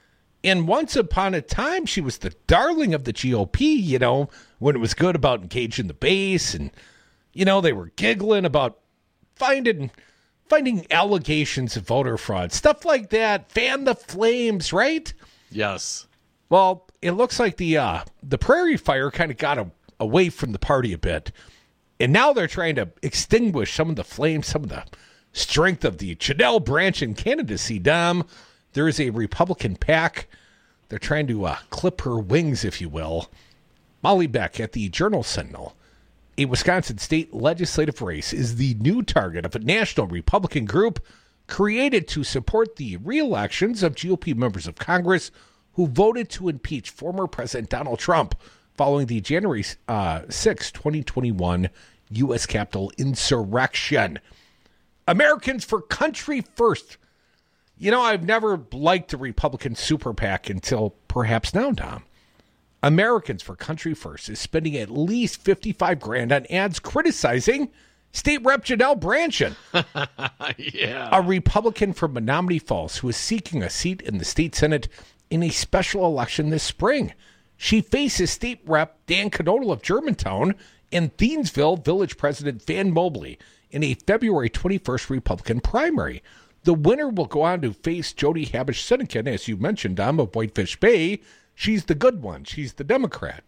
And once upon a time, she was the darling of the G O P, you know, when it was good about engaging the base. And, you know, they were giggling about finding finding allegations of voter fraud, stuff like that. Fan the flames, right? Yes. Well, it looks like the uh, the prairie fire kind of got a, away from the party a bit. And now they're trying to extinguish some of the flames, some of the strength of the Janelle Brandtjen candidacy, Dom. There is a Republican PAC. They're trying to uh, clip her wings, if you will. Molly Beck at the Journal-Sentinel. A Wisconsin state legislative race is the new target of a national Republican group created to support the re-elections of G O P members of Congress who voted to impeach former President Donald Trump following the January uh, sixth, twenty twenty-one U S Capitol insurrection. Americans for Country First. You know, I've never liked the Republican super PAC until perhaps now, Dom. Americans for Country First is spending at least fifty-five grand on ads criticizing State Rep Janelle Brandtjen. Yeah. A Republican from Menominee Falls who is seeking a seat in the state Senate in a special election this spring. She faces State Rep Dan Knodl of Germantown and Thiensville Village President Van Mobley in a February twenty-first Republican primary. The winner will go on to face Jody Habush Sinekin, as you mentioned, Dom, of Whitefish Bay. She's the good one. She's the Democrat.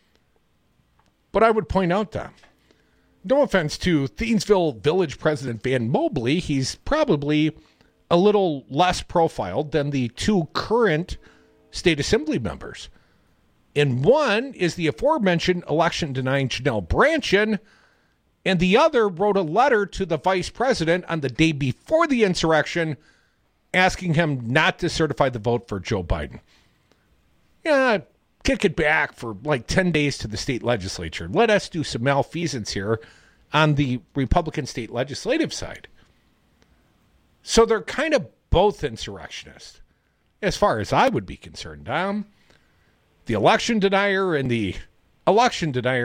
But I would point out, Dom, no offense to Thiensville Village President Van Mobley, he's probably a little less profiled than the two current state assembly members. And one is the aforementioned election-denying Janelle Brandtjen, and the other wrote a letter to the vice president on the day before the insurrection asking him not to certify the vote for Joe Biden. yeah, kick it back for like ten days to the state legislature. Let us do some malfeasance here on the Republican state legislative side. So they're kind of both insurrectionists, as far as I would be concerned. Um, the election denier and the election denier.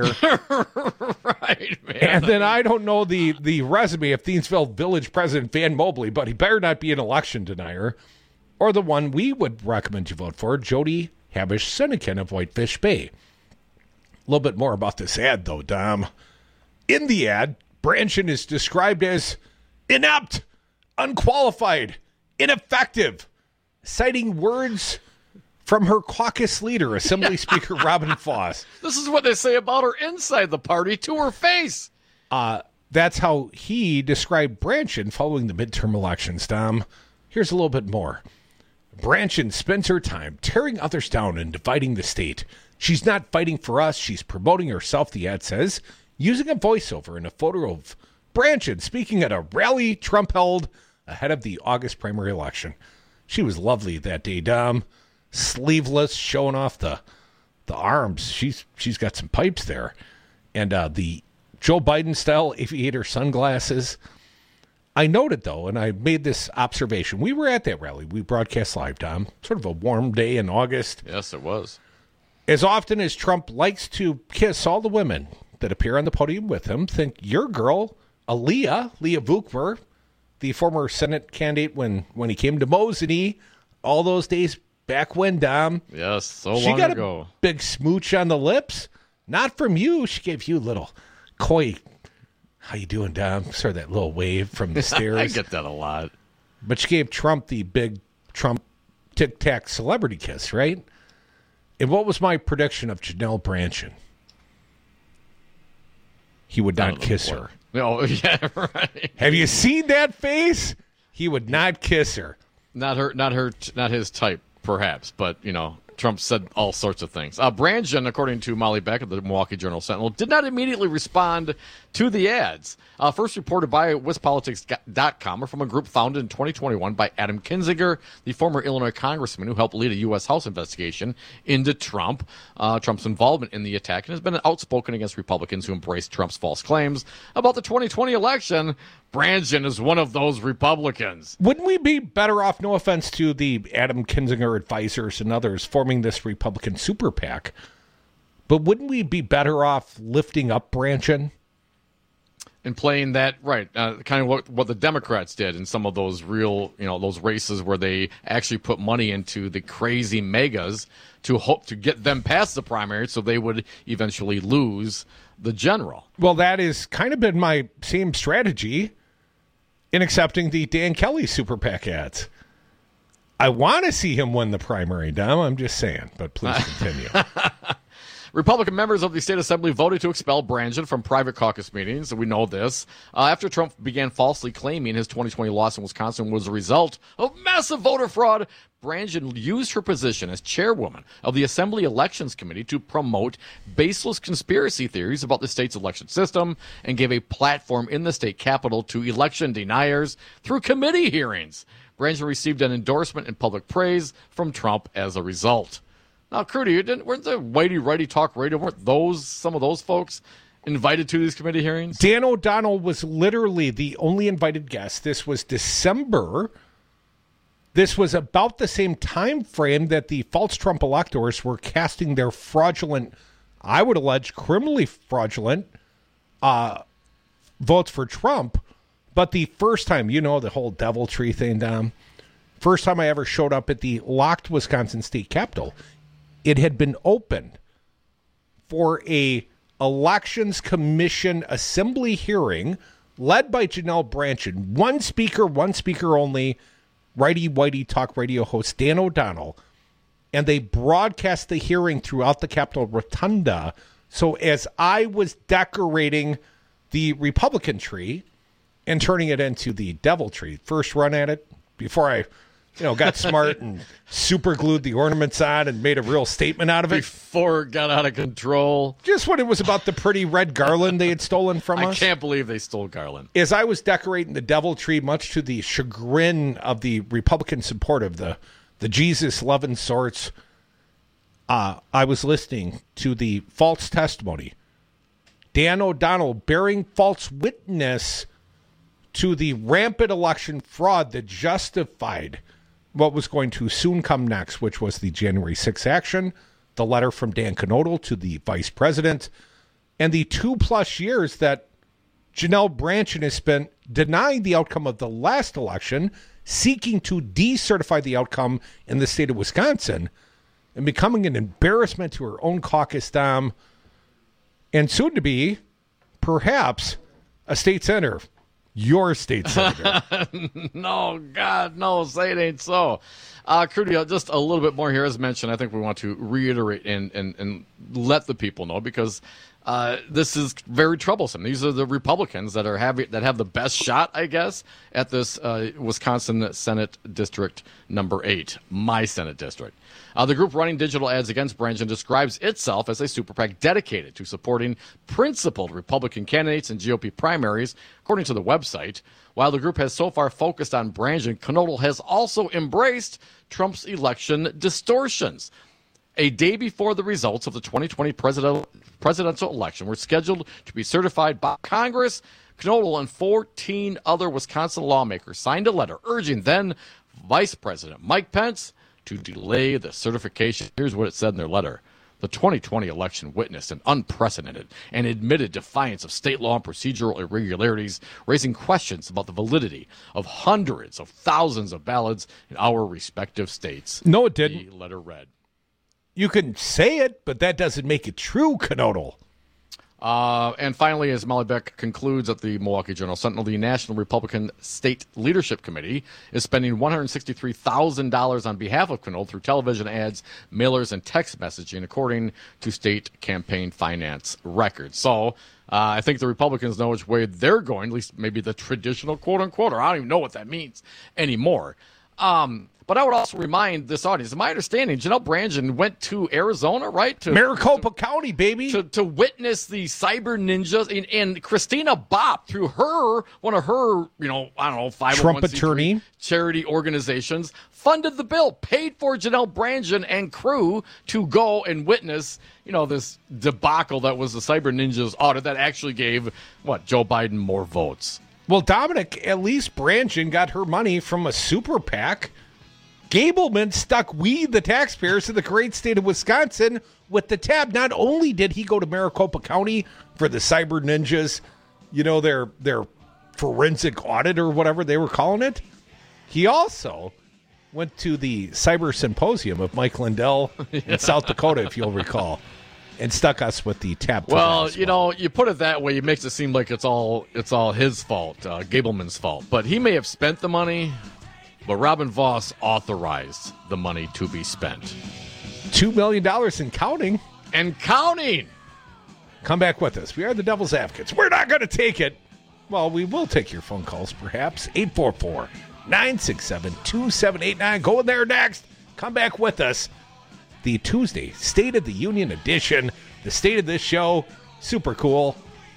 Right, man. And then I don't know the, the resume of Thiensville Village President Van Mobley, but he better not be an election denier, or the one we would recommend you vote for, Jody Habush-Sinekin of Whitefish Bay. A little bit more about this ad, though, Dom. In the ad, Brandtjen is described as inept, unqualified, ineffective, citing words from her caucus leader, Assembly Speaker Robin Foss. This is what they say about her inside the party to her face. Uh, that's how he described Brandtjen following the midterm elections, Dom. Here's a little bit more. Brandtjen spends her time tearing others down and dividing the state. She's not fighting for us. She's promoting herself, the ad says, using a voiceover and a photo of Brandtjen speaking at a rally Trump held ahead of the August primary election. She was lovely that day, Dom. Sleeveless, showing off the the arms. She's she's got some pipes there. And uh, the Joe Biden-style aviator sunglasses. I noted, though, and I made this observation. We were at that rally. We broadcast live, Dom. Sort of a warm day in August. Yes, it was. As often as Trump likes to kiss all the women that appear on the podium with him, think your girl, Aaliyah, Leah Vukmir, the former Senate candidate when, when he came to Mosinee, all those days back when, Dom. Yes, so she long got ago. A big smooch on the lips. Not from you. She gave you a little coy, how you doing, Dom? Sort of that little wave from the stairs. I get that a lot. But she gave Trump the big Trump tic-tac celebrity kiss, right? And what was my prediction of Janelle Brandtjen? He would not kiss her. No, yeah, right. Have you seen that face? He would not kiss her. Not her, not her, not his type, perhaps. But you know, Trump said all sorts of things. Uh, Brandtjen, according to Molly Beck of the Milwaukee Journal Sentinel, did not immediately respond to the ads. Uh, first reported by West Politics dot com, or from a group founded in twenty twenty-one by Adam Kinzinger, the former Illinois congressman who helped lead a U S House investigation into Trump, uh, Trump's involvement in the attack, and has been outspoken against Republicans who embrace Trump's false claims about the twenty twenty election. Brandtjen is one of those Republicans. Wouldn't we be better off, no offense to the Adam Kinzinger advisors and others forming this Republican super PAC, but wouldn't we be better off lifting up Brandtjen? And playing that, right, uh, kind of what, what the Democrats did in some of those real, you know, those races where they actually put money into the crazy megas to hope to get them past the primary so they would eventually lose the general. Well, that has kind of been my same strategy in accepting the Dan Kelly super PAC ads. I want to see him win the primary, Dom. I'm just saying, but please continue. Republican members of the state assembly voted to expel Brandtjen from private caucus meetings. We know this. Uh, after Trump began falsely claiming his twenty twenty loss in Wisconsin was a result of massive voter fraud, Brandtjen used her position as chairwoman of the Assembly Elections Committee to promote baseless conspiracy theories about the state's election system and gave a platform in the state capitol to election deniers through committee hearings. Brandtjen received an endorsement and public praise from Trump as a result. Now, Crudy, you didn't, weren't the Whitey Righty Talk Radio, weren't those, some of those folks invited to these committee hearings? Dan O'Donnell was literally the only invited guest. This was December. This was about the same time frame that the false Trump electors were casting their fraudulent, I would allege criminally fraudulent, uh, votes for Trump. But the first time, you know, the whole deviltry thing, Dom, first time I ever showed up at the locked Wisconsin State Capitol, it had been opened for a Elections Commission assembly hearing led by Janelle Brandtjen. One speaker, one speaker only, Righty Whitey Talk Radio host Dan O'Donnell. And they broadcast the hearing throughout the Capitol Rotunda. So as I was decorating the Republican tree and turning it into the devil tree, first run at it, before I... You know, got smart and super glued the ornaments on and made a real statement out of it. Before it got out of control. Just when it was about the pretty red garland they had stolen from I us. I can't believe they stole garland. As I was decorating the devil tree, much to the chagrin of the Republican support of the, the Jesus-loving sorts, uh, I was listening to the false testimony. Dan O'Donnell bearing false witness to the rampant election fraud that justified what was going to soon come next, which was the January sixth action, the letter from Dan Knodel to the vice president, and the two-plus years that Janelle Brandtjen has spent denying the outcome of the last election, seeking to decertify the outcome in the state of Wisconsin, and becoming an embarrassment to her own caucus dom, and soon to be, perhaps, a state senator. Your state senator. No, God, no, say it ain't so. Uh, Crudy, just a little bit more here. As mentioned, I think we want to reiterate and, and, and let the people know, because uh, this is very troublesome. These are the Republicans that are having that have the best shot, I guess, at this uh, Wisconsin Senate District number eight, my Senate district. Uh, the group running digital ads against Brandtjen describes itself as a super PAC dedicated to supporting principled Republican candidates in G O P primaries, according to the website. While the group has so far focused on Brandtjen, Knodel has also embraced Trump's election distortions. A day before the results of the twenty twenty presidential presidential election were scheduled to be certified by Congress, Knodel and fourteen other Wisconsin lawmakers signed a letter urging then Vice President Mike Pence to delay the certification. Here's what it said in their letter. The twenty twenty election witnessed an unprecedented and admitted defiance of state law and procedural irregularities, raising questions about the validity of hundreds of thousands of ballots in our respective states. No, it didn't. The letter read. You can say it, but that doesn't make it true, Knodel. Uh, and finally, as Molly Beck concludes at the Milwaukee Journal-Sentinel, the National Republican State Leadership Committee is spending one hundred sixty-three thousand dollars on behalf of Knodel through television ads, mailers, and text messaging, according to state campaign finance records. So uh, I think the Republicans know which way they're going, at least maybe the traditional quote-unquote, or I don't even know what that means anymore. Um... But I would also remind this audience, my understanding, Janelle Brandtjen went to Arizona, right? To Maricopa to, County, baby. To, to witness the cyber ninjas. And, and Christina Bopp, through her, one of her, you know, I don't know, five oh one c three charity organizations, funded the bill, paid for Janelle Brandtjen and crew to go and witness, you know, this debacle that was the cyber ninjas audit that actually gave, what, Joe Biden more votes. Well, Dominic, at least Brandtjen got her money from a super PAC. Gableman stuck we, the taxpayers, in the great state of Wisconsin with the tab. Not only did he go to Maricopa County for the cyber ninjas, you know, their their forensic audit or whatever they were calling it, he also went to the cyber symposium of Mike Lindell in yeah. South Dakota, if you'll recall, and stuck us with the tab. Well, you know, you put it that way, it makes it seem like it's all it's all his fault, uh, Gableman's fault. But he may have spent the money. But Robin Voss authorized the money to be spent. Two million dollars and counting. And counting! Come back with us. We are the Devil's Advocates. We're not going to take it. Well, we will take your phone calls, perhaps. eight four four, nine six seven, two seven eight nine. Going there next. Come back with us. The Tuesday State of the Union edition. The state of this show. Super cool.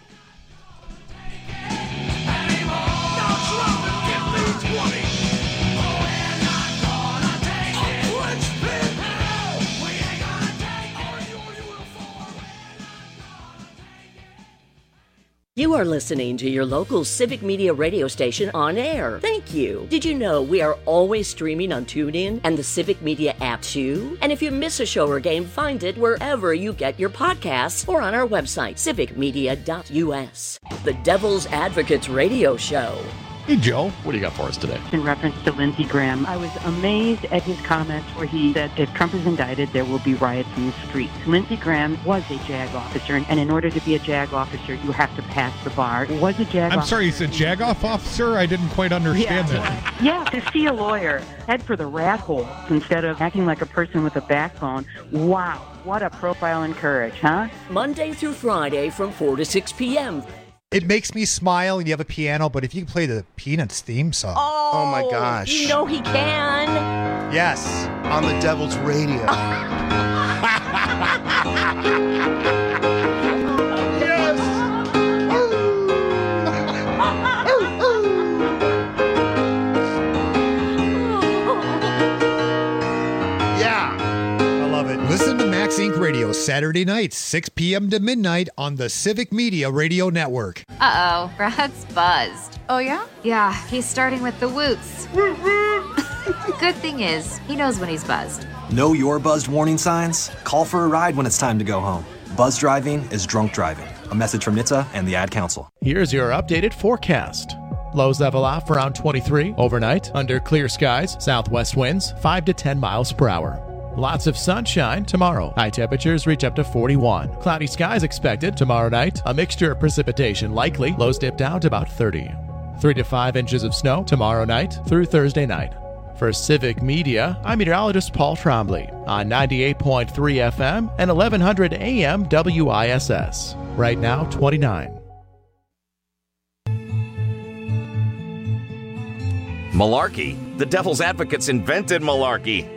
You are listening to your local Civic Media radio station on air. Thank you. Did you know we are always streaming on TuneIn and the Civic Media app too? And if you miss a show or game, find it wherever you get your podcasts or on our website, civic media dot u s. The Devil's Advocates Radio Show. Hey, Joe. What do you got for us today? In reference to Lindsey Graham, I was amazed at his comments where he said if Trump is indicted, there will be riots in the streets. Lindsey Graham was a JAG officer, and in order to be a JAG officer, you have to pass the bar. Was a JAG I'm officer. sorry, he's a JAG-off officer? I didn't quite understand yeah. that. Yeah, to see a lawyer head for the rat hole instead of acting like a person with a backbone. Wow, what a profile in courage, huh? Monday through Friday from four to six p.m. It makes me smile and you have a piano, but if you can play the Peanuts theme song. Oh, oh my gosh. You know he can. Yes, on the Devil's Radio. Yes. Yeah. I love it. Listen to me. Max Incorporated. Radio, Saturday nights, six p.m. to midnight on the Civic Media Radio Network. Uh-oh, Brad's buzzed. Oh, yeah? Yeah, he's starting with the woots. Good thing is, he knows when he's buzzed. Know your buzzed warning signs? Call for a ride when it's time to go home. Buzz driving is drunk driving. A message from N H T S A and the Ad Council. Here's your updated forecast. Lows level off around twenty-three overnight under clear skies, southwest winds five to ten miles per hour. Lots of sunshine tomorrow. High temperatures reach up to forty-one. Cloudy skies expected tomorrow night. A mixture of precipitation likely. Lows dip down to about thirty. Three to five inches of snow tomorrow night through Thursday night. For Civic Media, I'm meteorologist Paul Trombley on ninety-eight point three F M and eleven hundred A M W I S S. Right now, twenty-nine. Malarkey? The Devil's Advocates invented malarkey.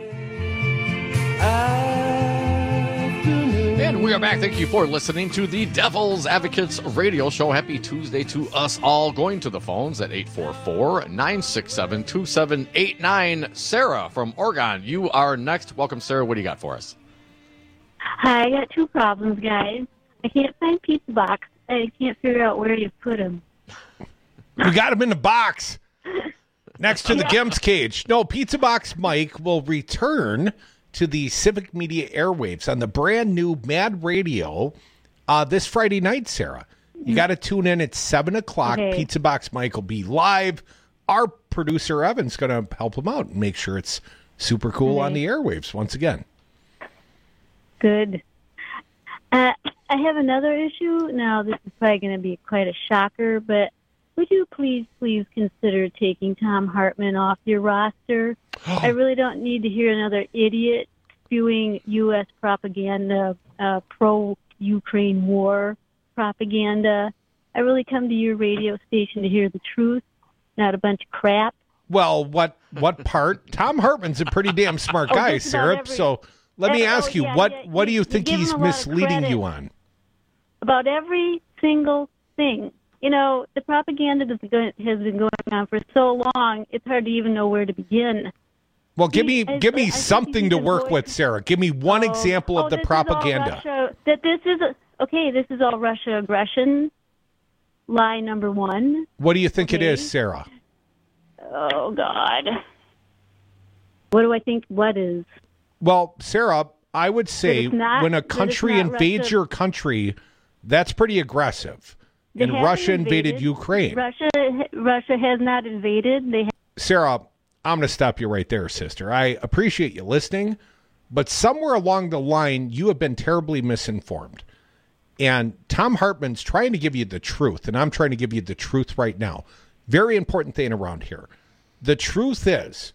And we are back. Thank you for listening to the Devil's Advocates radio show. Happy Tuesday to us all. Going to the phones at eight four four, nine six seven, two seven eight nine. Sarah from Oregon, you are next. Welcome, Sarah. What do you got for us? Hi, I got two problems, guys. I can't find Pizza Box. I can't figure out where you put them. You got him in the box next to the Gimp's cage. No, Pizza Box Mike will return to the Civic Media airwaves on the brand new Mad Radio uh, this Friday night, Sarah. You got to tune in at seven o'clock. Okay. Pizza Box Mike will be live. Our producer, Evan's going to help him out and make sure it's super cool Okay. on the airwaves once again. Good. Uh, I have another issue. Now, this is probably going to be quite a shocker, but would you please, please consider taking Tom Hartman off your roster? I really don't need to hear another idiot spewing U S propaganda, uh, pro-Ukraine war propaganda. I really come to your radio station to hear the truth, not a bunch of crap. Well, what what part? Tom Hartman's a pretty damn smart Oh, guy, just about Sarah. every- So let me Oh, ask you, yeah, what, yeah, what do you you think give he's him a lot of misleading credit. you on? About every single thing. You know, the propaganda that's go- has been going on for so long, it's hard to even know where to begin. Well, give See, me I- give I me think something he's to been work going- with, Sarah. Give me one Oh, example of oh, the this is all propaganda. Russia, that this is a, okay. This is all Russia aggression. Lie number one. What do you think it Okay. is, Sarah? Oh God. What do I think? What is? Well, Sarah, I would say it's not- when a that it's country not invades Russia- your country, that's pretty aggressive. They And haven't Russia invaded Ukraine. Russia, Russia has not invaded. They. Ha- Sarah, I'm going to stop you right there, sister. I appreciate you listening, but somewhere along the line, you have been terribly misinformed. And Tom Hartman's trying to give you the truth, and I'm trying to give you the truth right now. Very important thing around here. The truth is,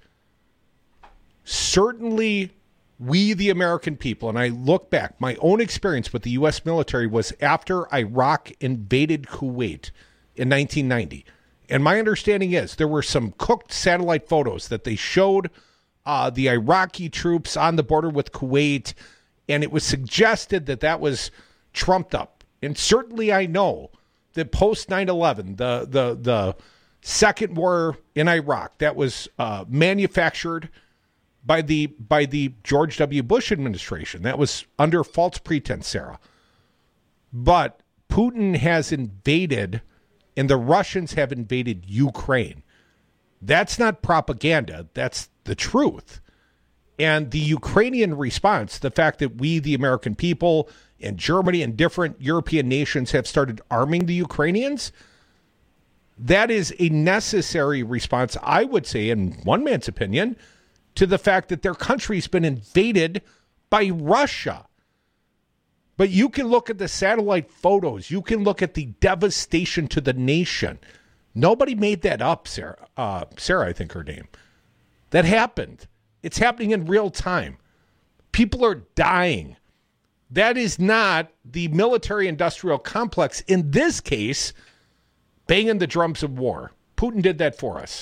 certainly we, the American people, and I look back, my own experience with the U S military was after Iraq invaded Kuwait in nineteen ninety. And my understanding is there were some cooked satellite photos that they showed uh, the Iraqi troops on the border with Kuwait, and it was suggested that that was trumped up. And certainly I know that post nine eleven, the, the, the second war in Iraq, that was uh, manufactured by the by the George W. Bush administration. That was under false pretense, Sarah. But Putin has invaded, and the Russians have invaded Ukraine. That's not propaganda. That's the truth. And the Ukrainian response, the fact that we, the American people, and Germany and different European nations have started arming the Ukrainians, that is a necessary response, I would say, in one man's opinion, to the fact that their country's been invaded by Russia. But you can look at the satellite photos. You can look at the devastation to the nation. Nobody made that up, Sarah. Uh, Sarah, I think her name. That happened. It's happening in real time. People are dying. That is not the military-industrial complex, in this case, banging the drums of war. Putin did that for us.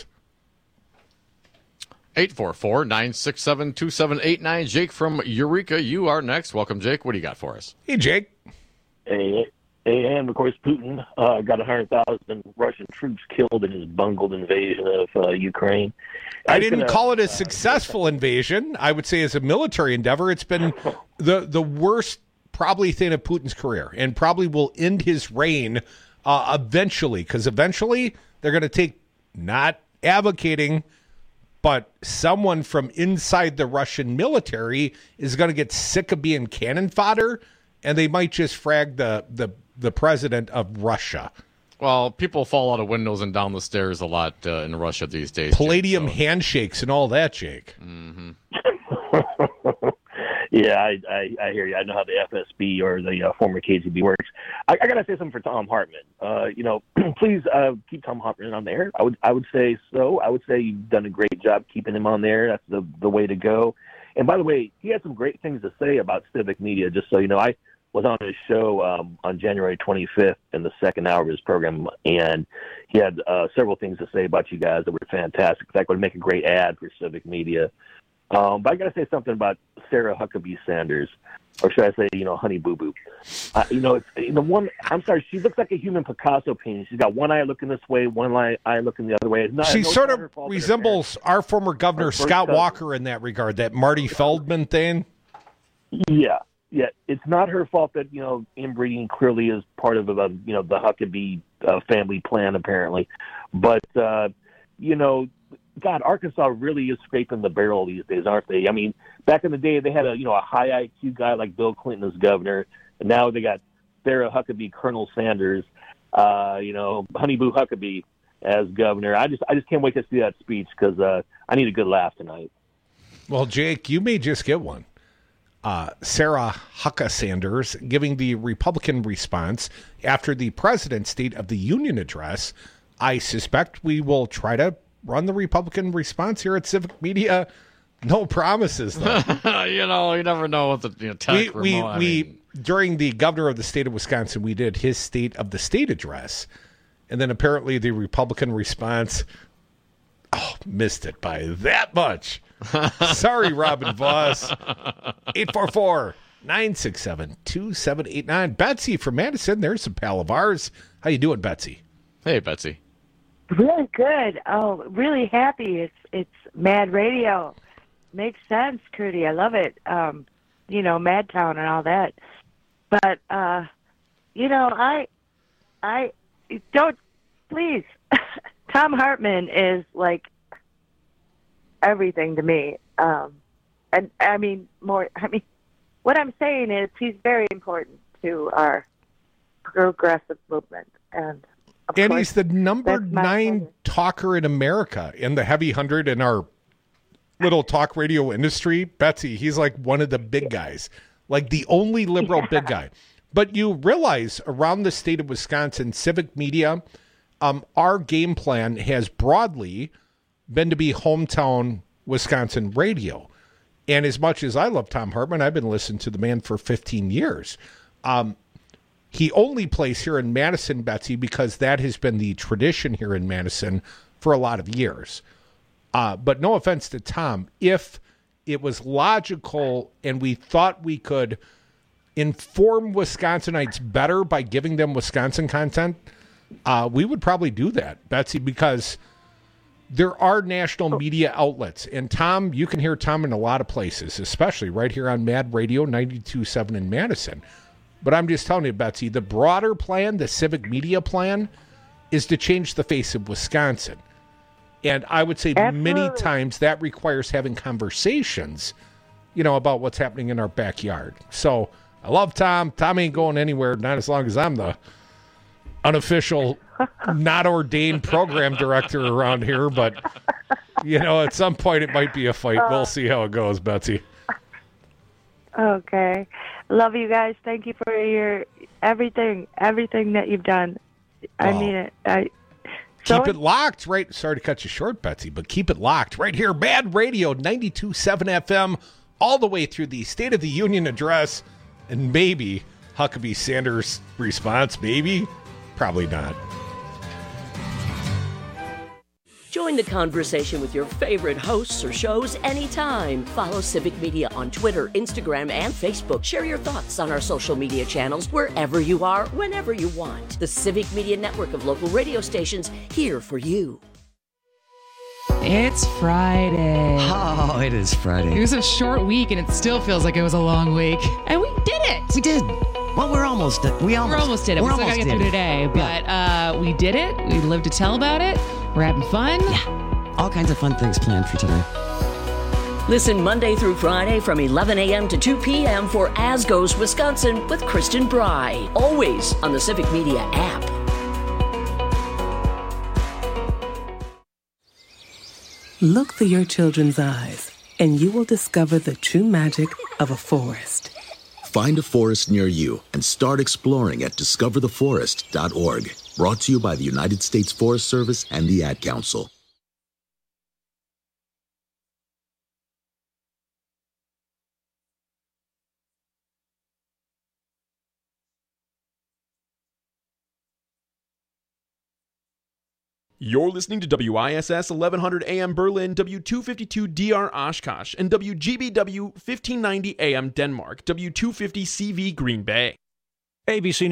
eight four four, nine six seven, two seven eight nine. Jake from Eureka, you are next. Welcome, Jake. What do you got for us? Hey, Jake. Hey, And, of course, Putin uh, got one hundred thousand Russian troops killed in his bungled invasion of uh, Ukraine. I It's didn't gonna- call it a successful invasion. I would say as a military endeavor, it's been the, the worst probably thing of Putin's career and probably will end his reign uh, eventually, because eventually they're going to take, not advocating, but someone from inside the Russian military is going to get sick of being cannon fodder, and they might just frag the, the, the president of Russia. Well, people fall out of windows and down the stairs a lot uh, in Russia these days. Palladium handshakes and all that, Jake. Mm-hmm. Yeah, I, I, I hear you. I know how the F S B or the uh, former K G B works. I, I got to say something for Tom Hartman. Uh, you know, please uh, keep Tom Hartman on there. I would I would say so. I would say you've done a great job keeping him on there. That's the, the way to go. And by the way, he had some great things to say about civic media, just so you know. I was on his show um, on January twenty-fifth in the second hour of his program, and he had uh, several things to say about you guys that were fantastic. In fact, would make a great ad for civic media. Um, but I got to say something about Sarah Huckabee Sanders, or should I say, you know, Honey Boo Boo. Uh, you know, it's, you know, one. I'm sorry, she looks like a human Picasso painting. She's got one eye looking this way, one eye, eye looking the other way. It's not, She no, it's sort not of her fault that her resembles our former governor, Her first Scott cousin. Walker, in that regard, that Marty Feldman thing. Yeah, yeah. It's not her fault that, you know, inbreeding clearly is part of, a, you know, the Huckabee uh, family plan, apparently. But, uh, you know, God, Arkansas really is scraping the barrel these days, aren't they? I mean, back in the day, they had a, you know, a high I Q guy like Bill Clinton as governor, and now they got Sarah Huckabee, Colonel Sanders, uh, you know, Honey Boo Huckabee as governor. I just, I just can't wait to see that speech because uh, I need a good laugh tonight. Well, Jake, you may just get one. Uh, Sarah Huckabee Sanders giving the Republican response after the president's State of the Union address. I suspect we will try to run the Republican response here at Civic Media. No promises, though. You know, you never know what the you know, tech we, we, remote. I we mean, during the governor of the state of Wisconsin, we did his State of the State address. And then apparently the Republican response, oh, missed it by that much. Sorry, Robin Voss. eight four four, nine six seven, two seven eight nine. Betsy from Madison, there's a pal of ours. How you doing, Betsy? Hey, Betsy. Really good. Oh, really happy. It's it's Mad Radio. Makes sense, Curdy. I love it. Um, you know, Madtown and all that. But uh, you know, I I don't please. Tom Hartman is like everything to me. Um, and I mean more I mean what I'm saying is he's very important to our progressive movement, and Of and course, he's the number that's my nine opinion. talker in America in the heavy hundred in our little talk radio industry. Betsy, he's like one of the big guys, like the only liberal Yeah. big guy. But you realize around the state of Wisconsin, civic media, um, our game plan has broadly been to be hometown Wisconsin radio. And as much as I love Tom Hartman, I've been listening to the man for fifteen years. Um, He only plays here in Madison, Betsy, because that has been the tradition here in Madison for a lot of years. Uh, but no offense to Tom, if it was logical and we thought we could inform Wisconsinites better by giving them Wisconsin content, uh, we would probably do that, Betsy, because there are national media outlets. And Tom, you can hear Tom in a lot of places, especially right here on Mad Radio ninety-two point seven in Madison. But I'm just telling you, Betsy, the broader plan, the civic media plan, is to change the face of Wisconsin. And I would say many Absolutely. times that requires having conversations, you know, about what's happening in our backyard. So I love Tom. Tom ain't going anywhere, not as long as I'm the unofficial, not ordained program director around here. But, you know, at some point it might be a fight. We'll see how it goes, Betsy. Okay. Love you guys. Thank you for your everything, everything that you've done. I Wow. mean it. I so Keep it locked, right? Sorry to cut you short, Betsy, but keep it locked right here. Mad Radio, ninety-two point seven F M, all the way through the State of the Union address, and maybe Huckabee Sanders' response. Maybe, probably not. Join the conversation with your favorite hosts or shows anytime. Follow Civic Media on Twitter, Instagram, and Facebook. Share your thoughts on our social media channels wherever you are, whenever you want. The Civic Media Network of local radio stations, here for you. It's Friday. Oh, it is Friday. It was a short week, and it still feels like it was a long week. And we did it. We did. Well, we're almost done. We almost, we're almost did it. We're we still got to get through it. today, but yeah. uh, we did it. We lived to tell about it. We're having fun. Yeah. All kinds of fun things planned for today. Listen Monday through Friday from eleven a.m. to two p.m. for As Goes Wisconsin with Kristen Bry. Always on the Civic Media app. Look through your children's eyes, and you will discover the true magic of a forest. Find a forest near you and start exploring at discover the forest dot org. Brought to you by the United States Forest Service and the Ad Council. You're listening to W I S S eleven hundred A M Berlin, W two fifty-two D R Oshkosh, and W G B W fifteen ninety A M Denmark, W two fifty C V Green Bay. A B C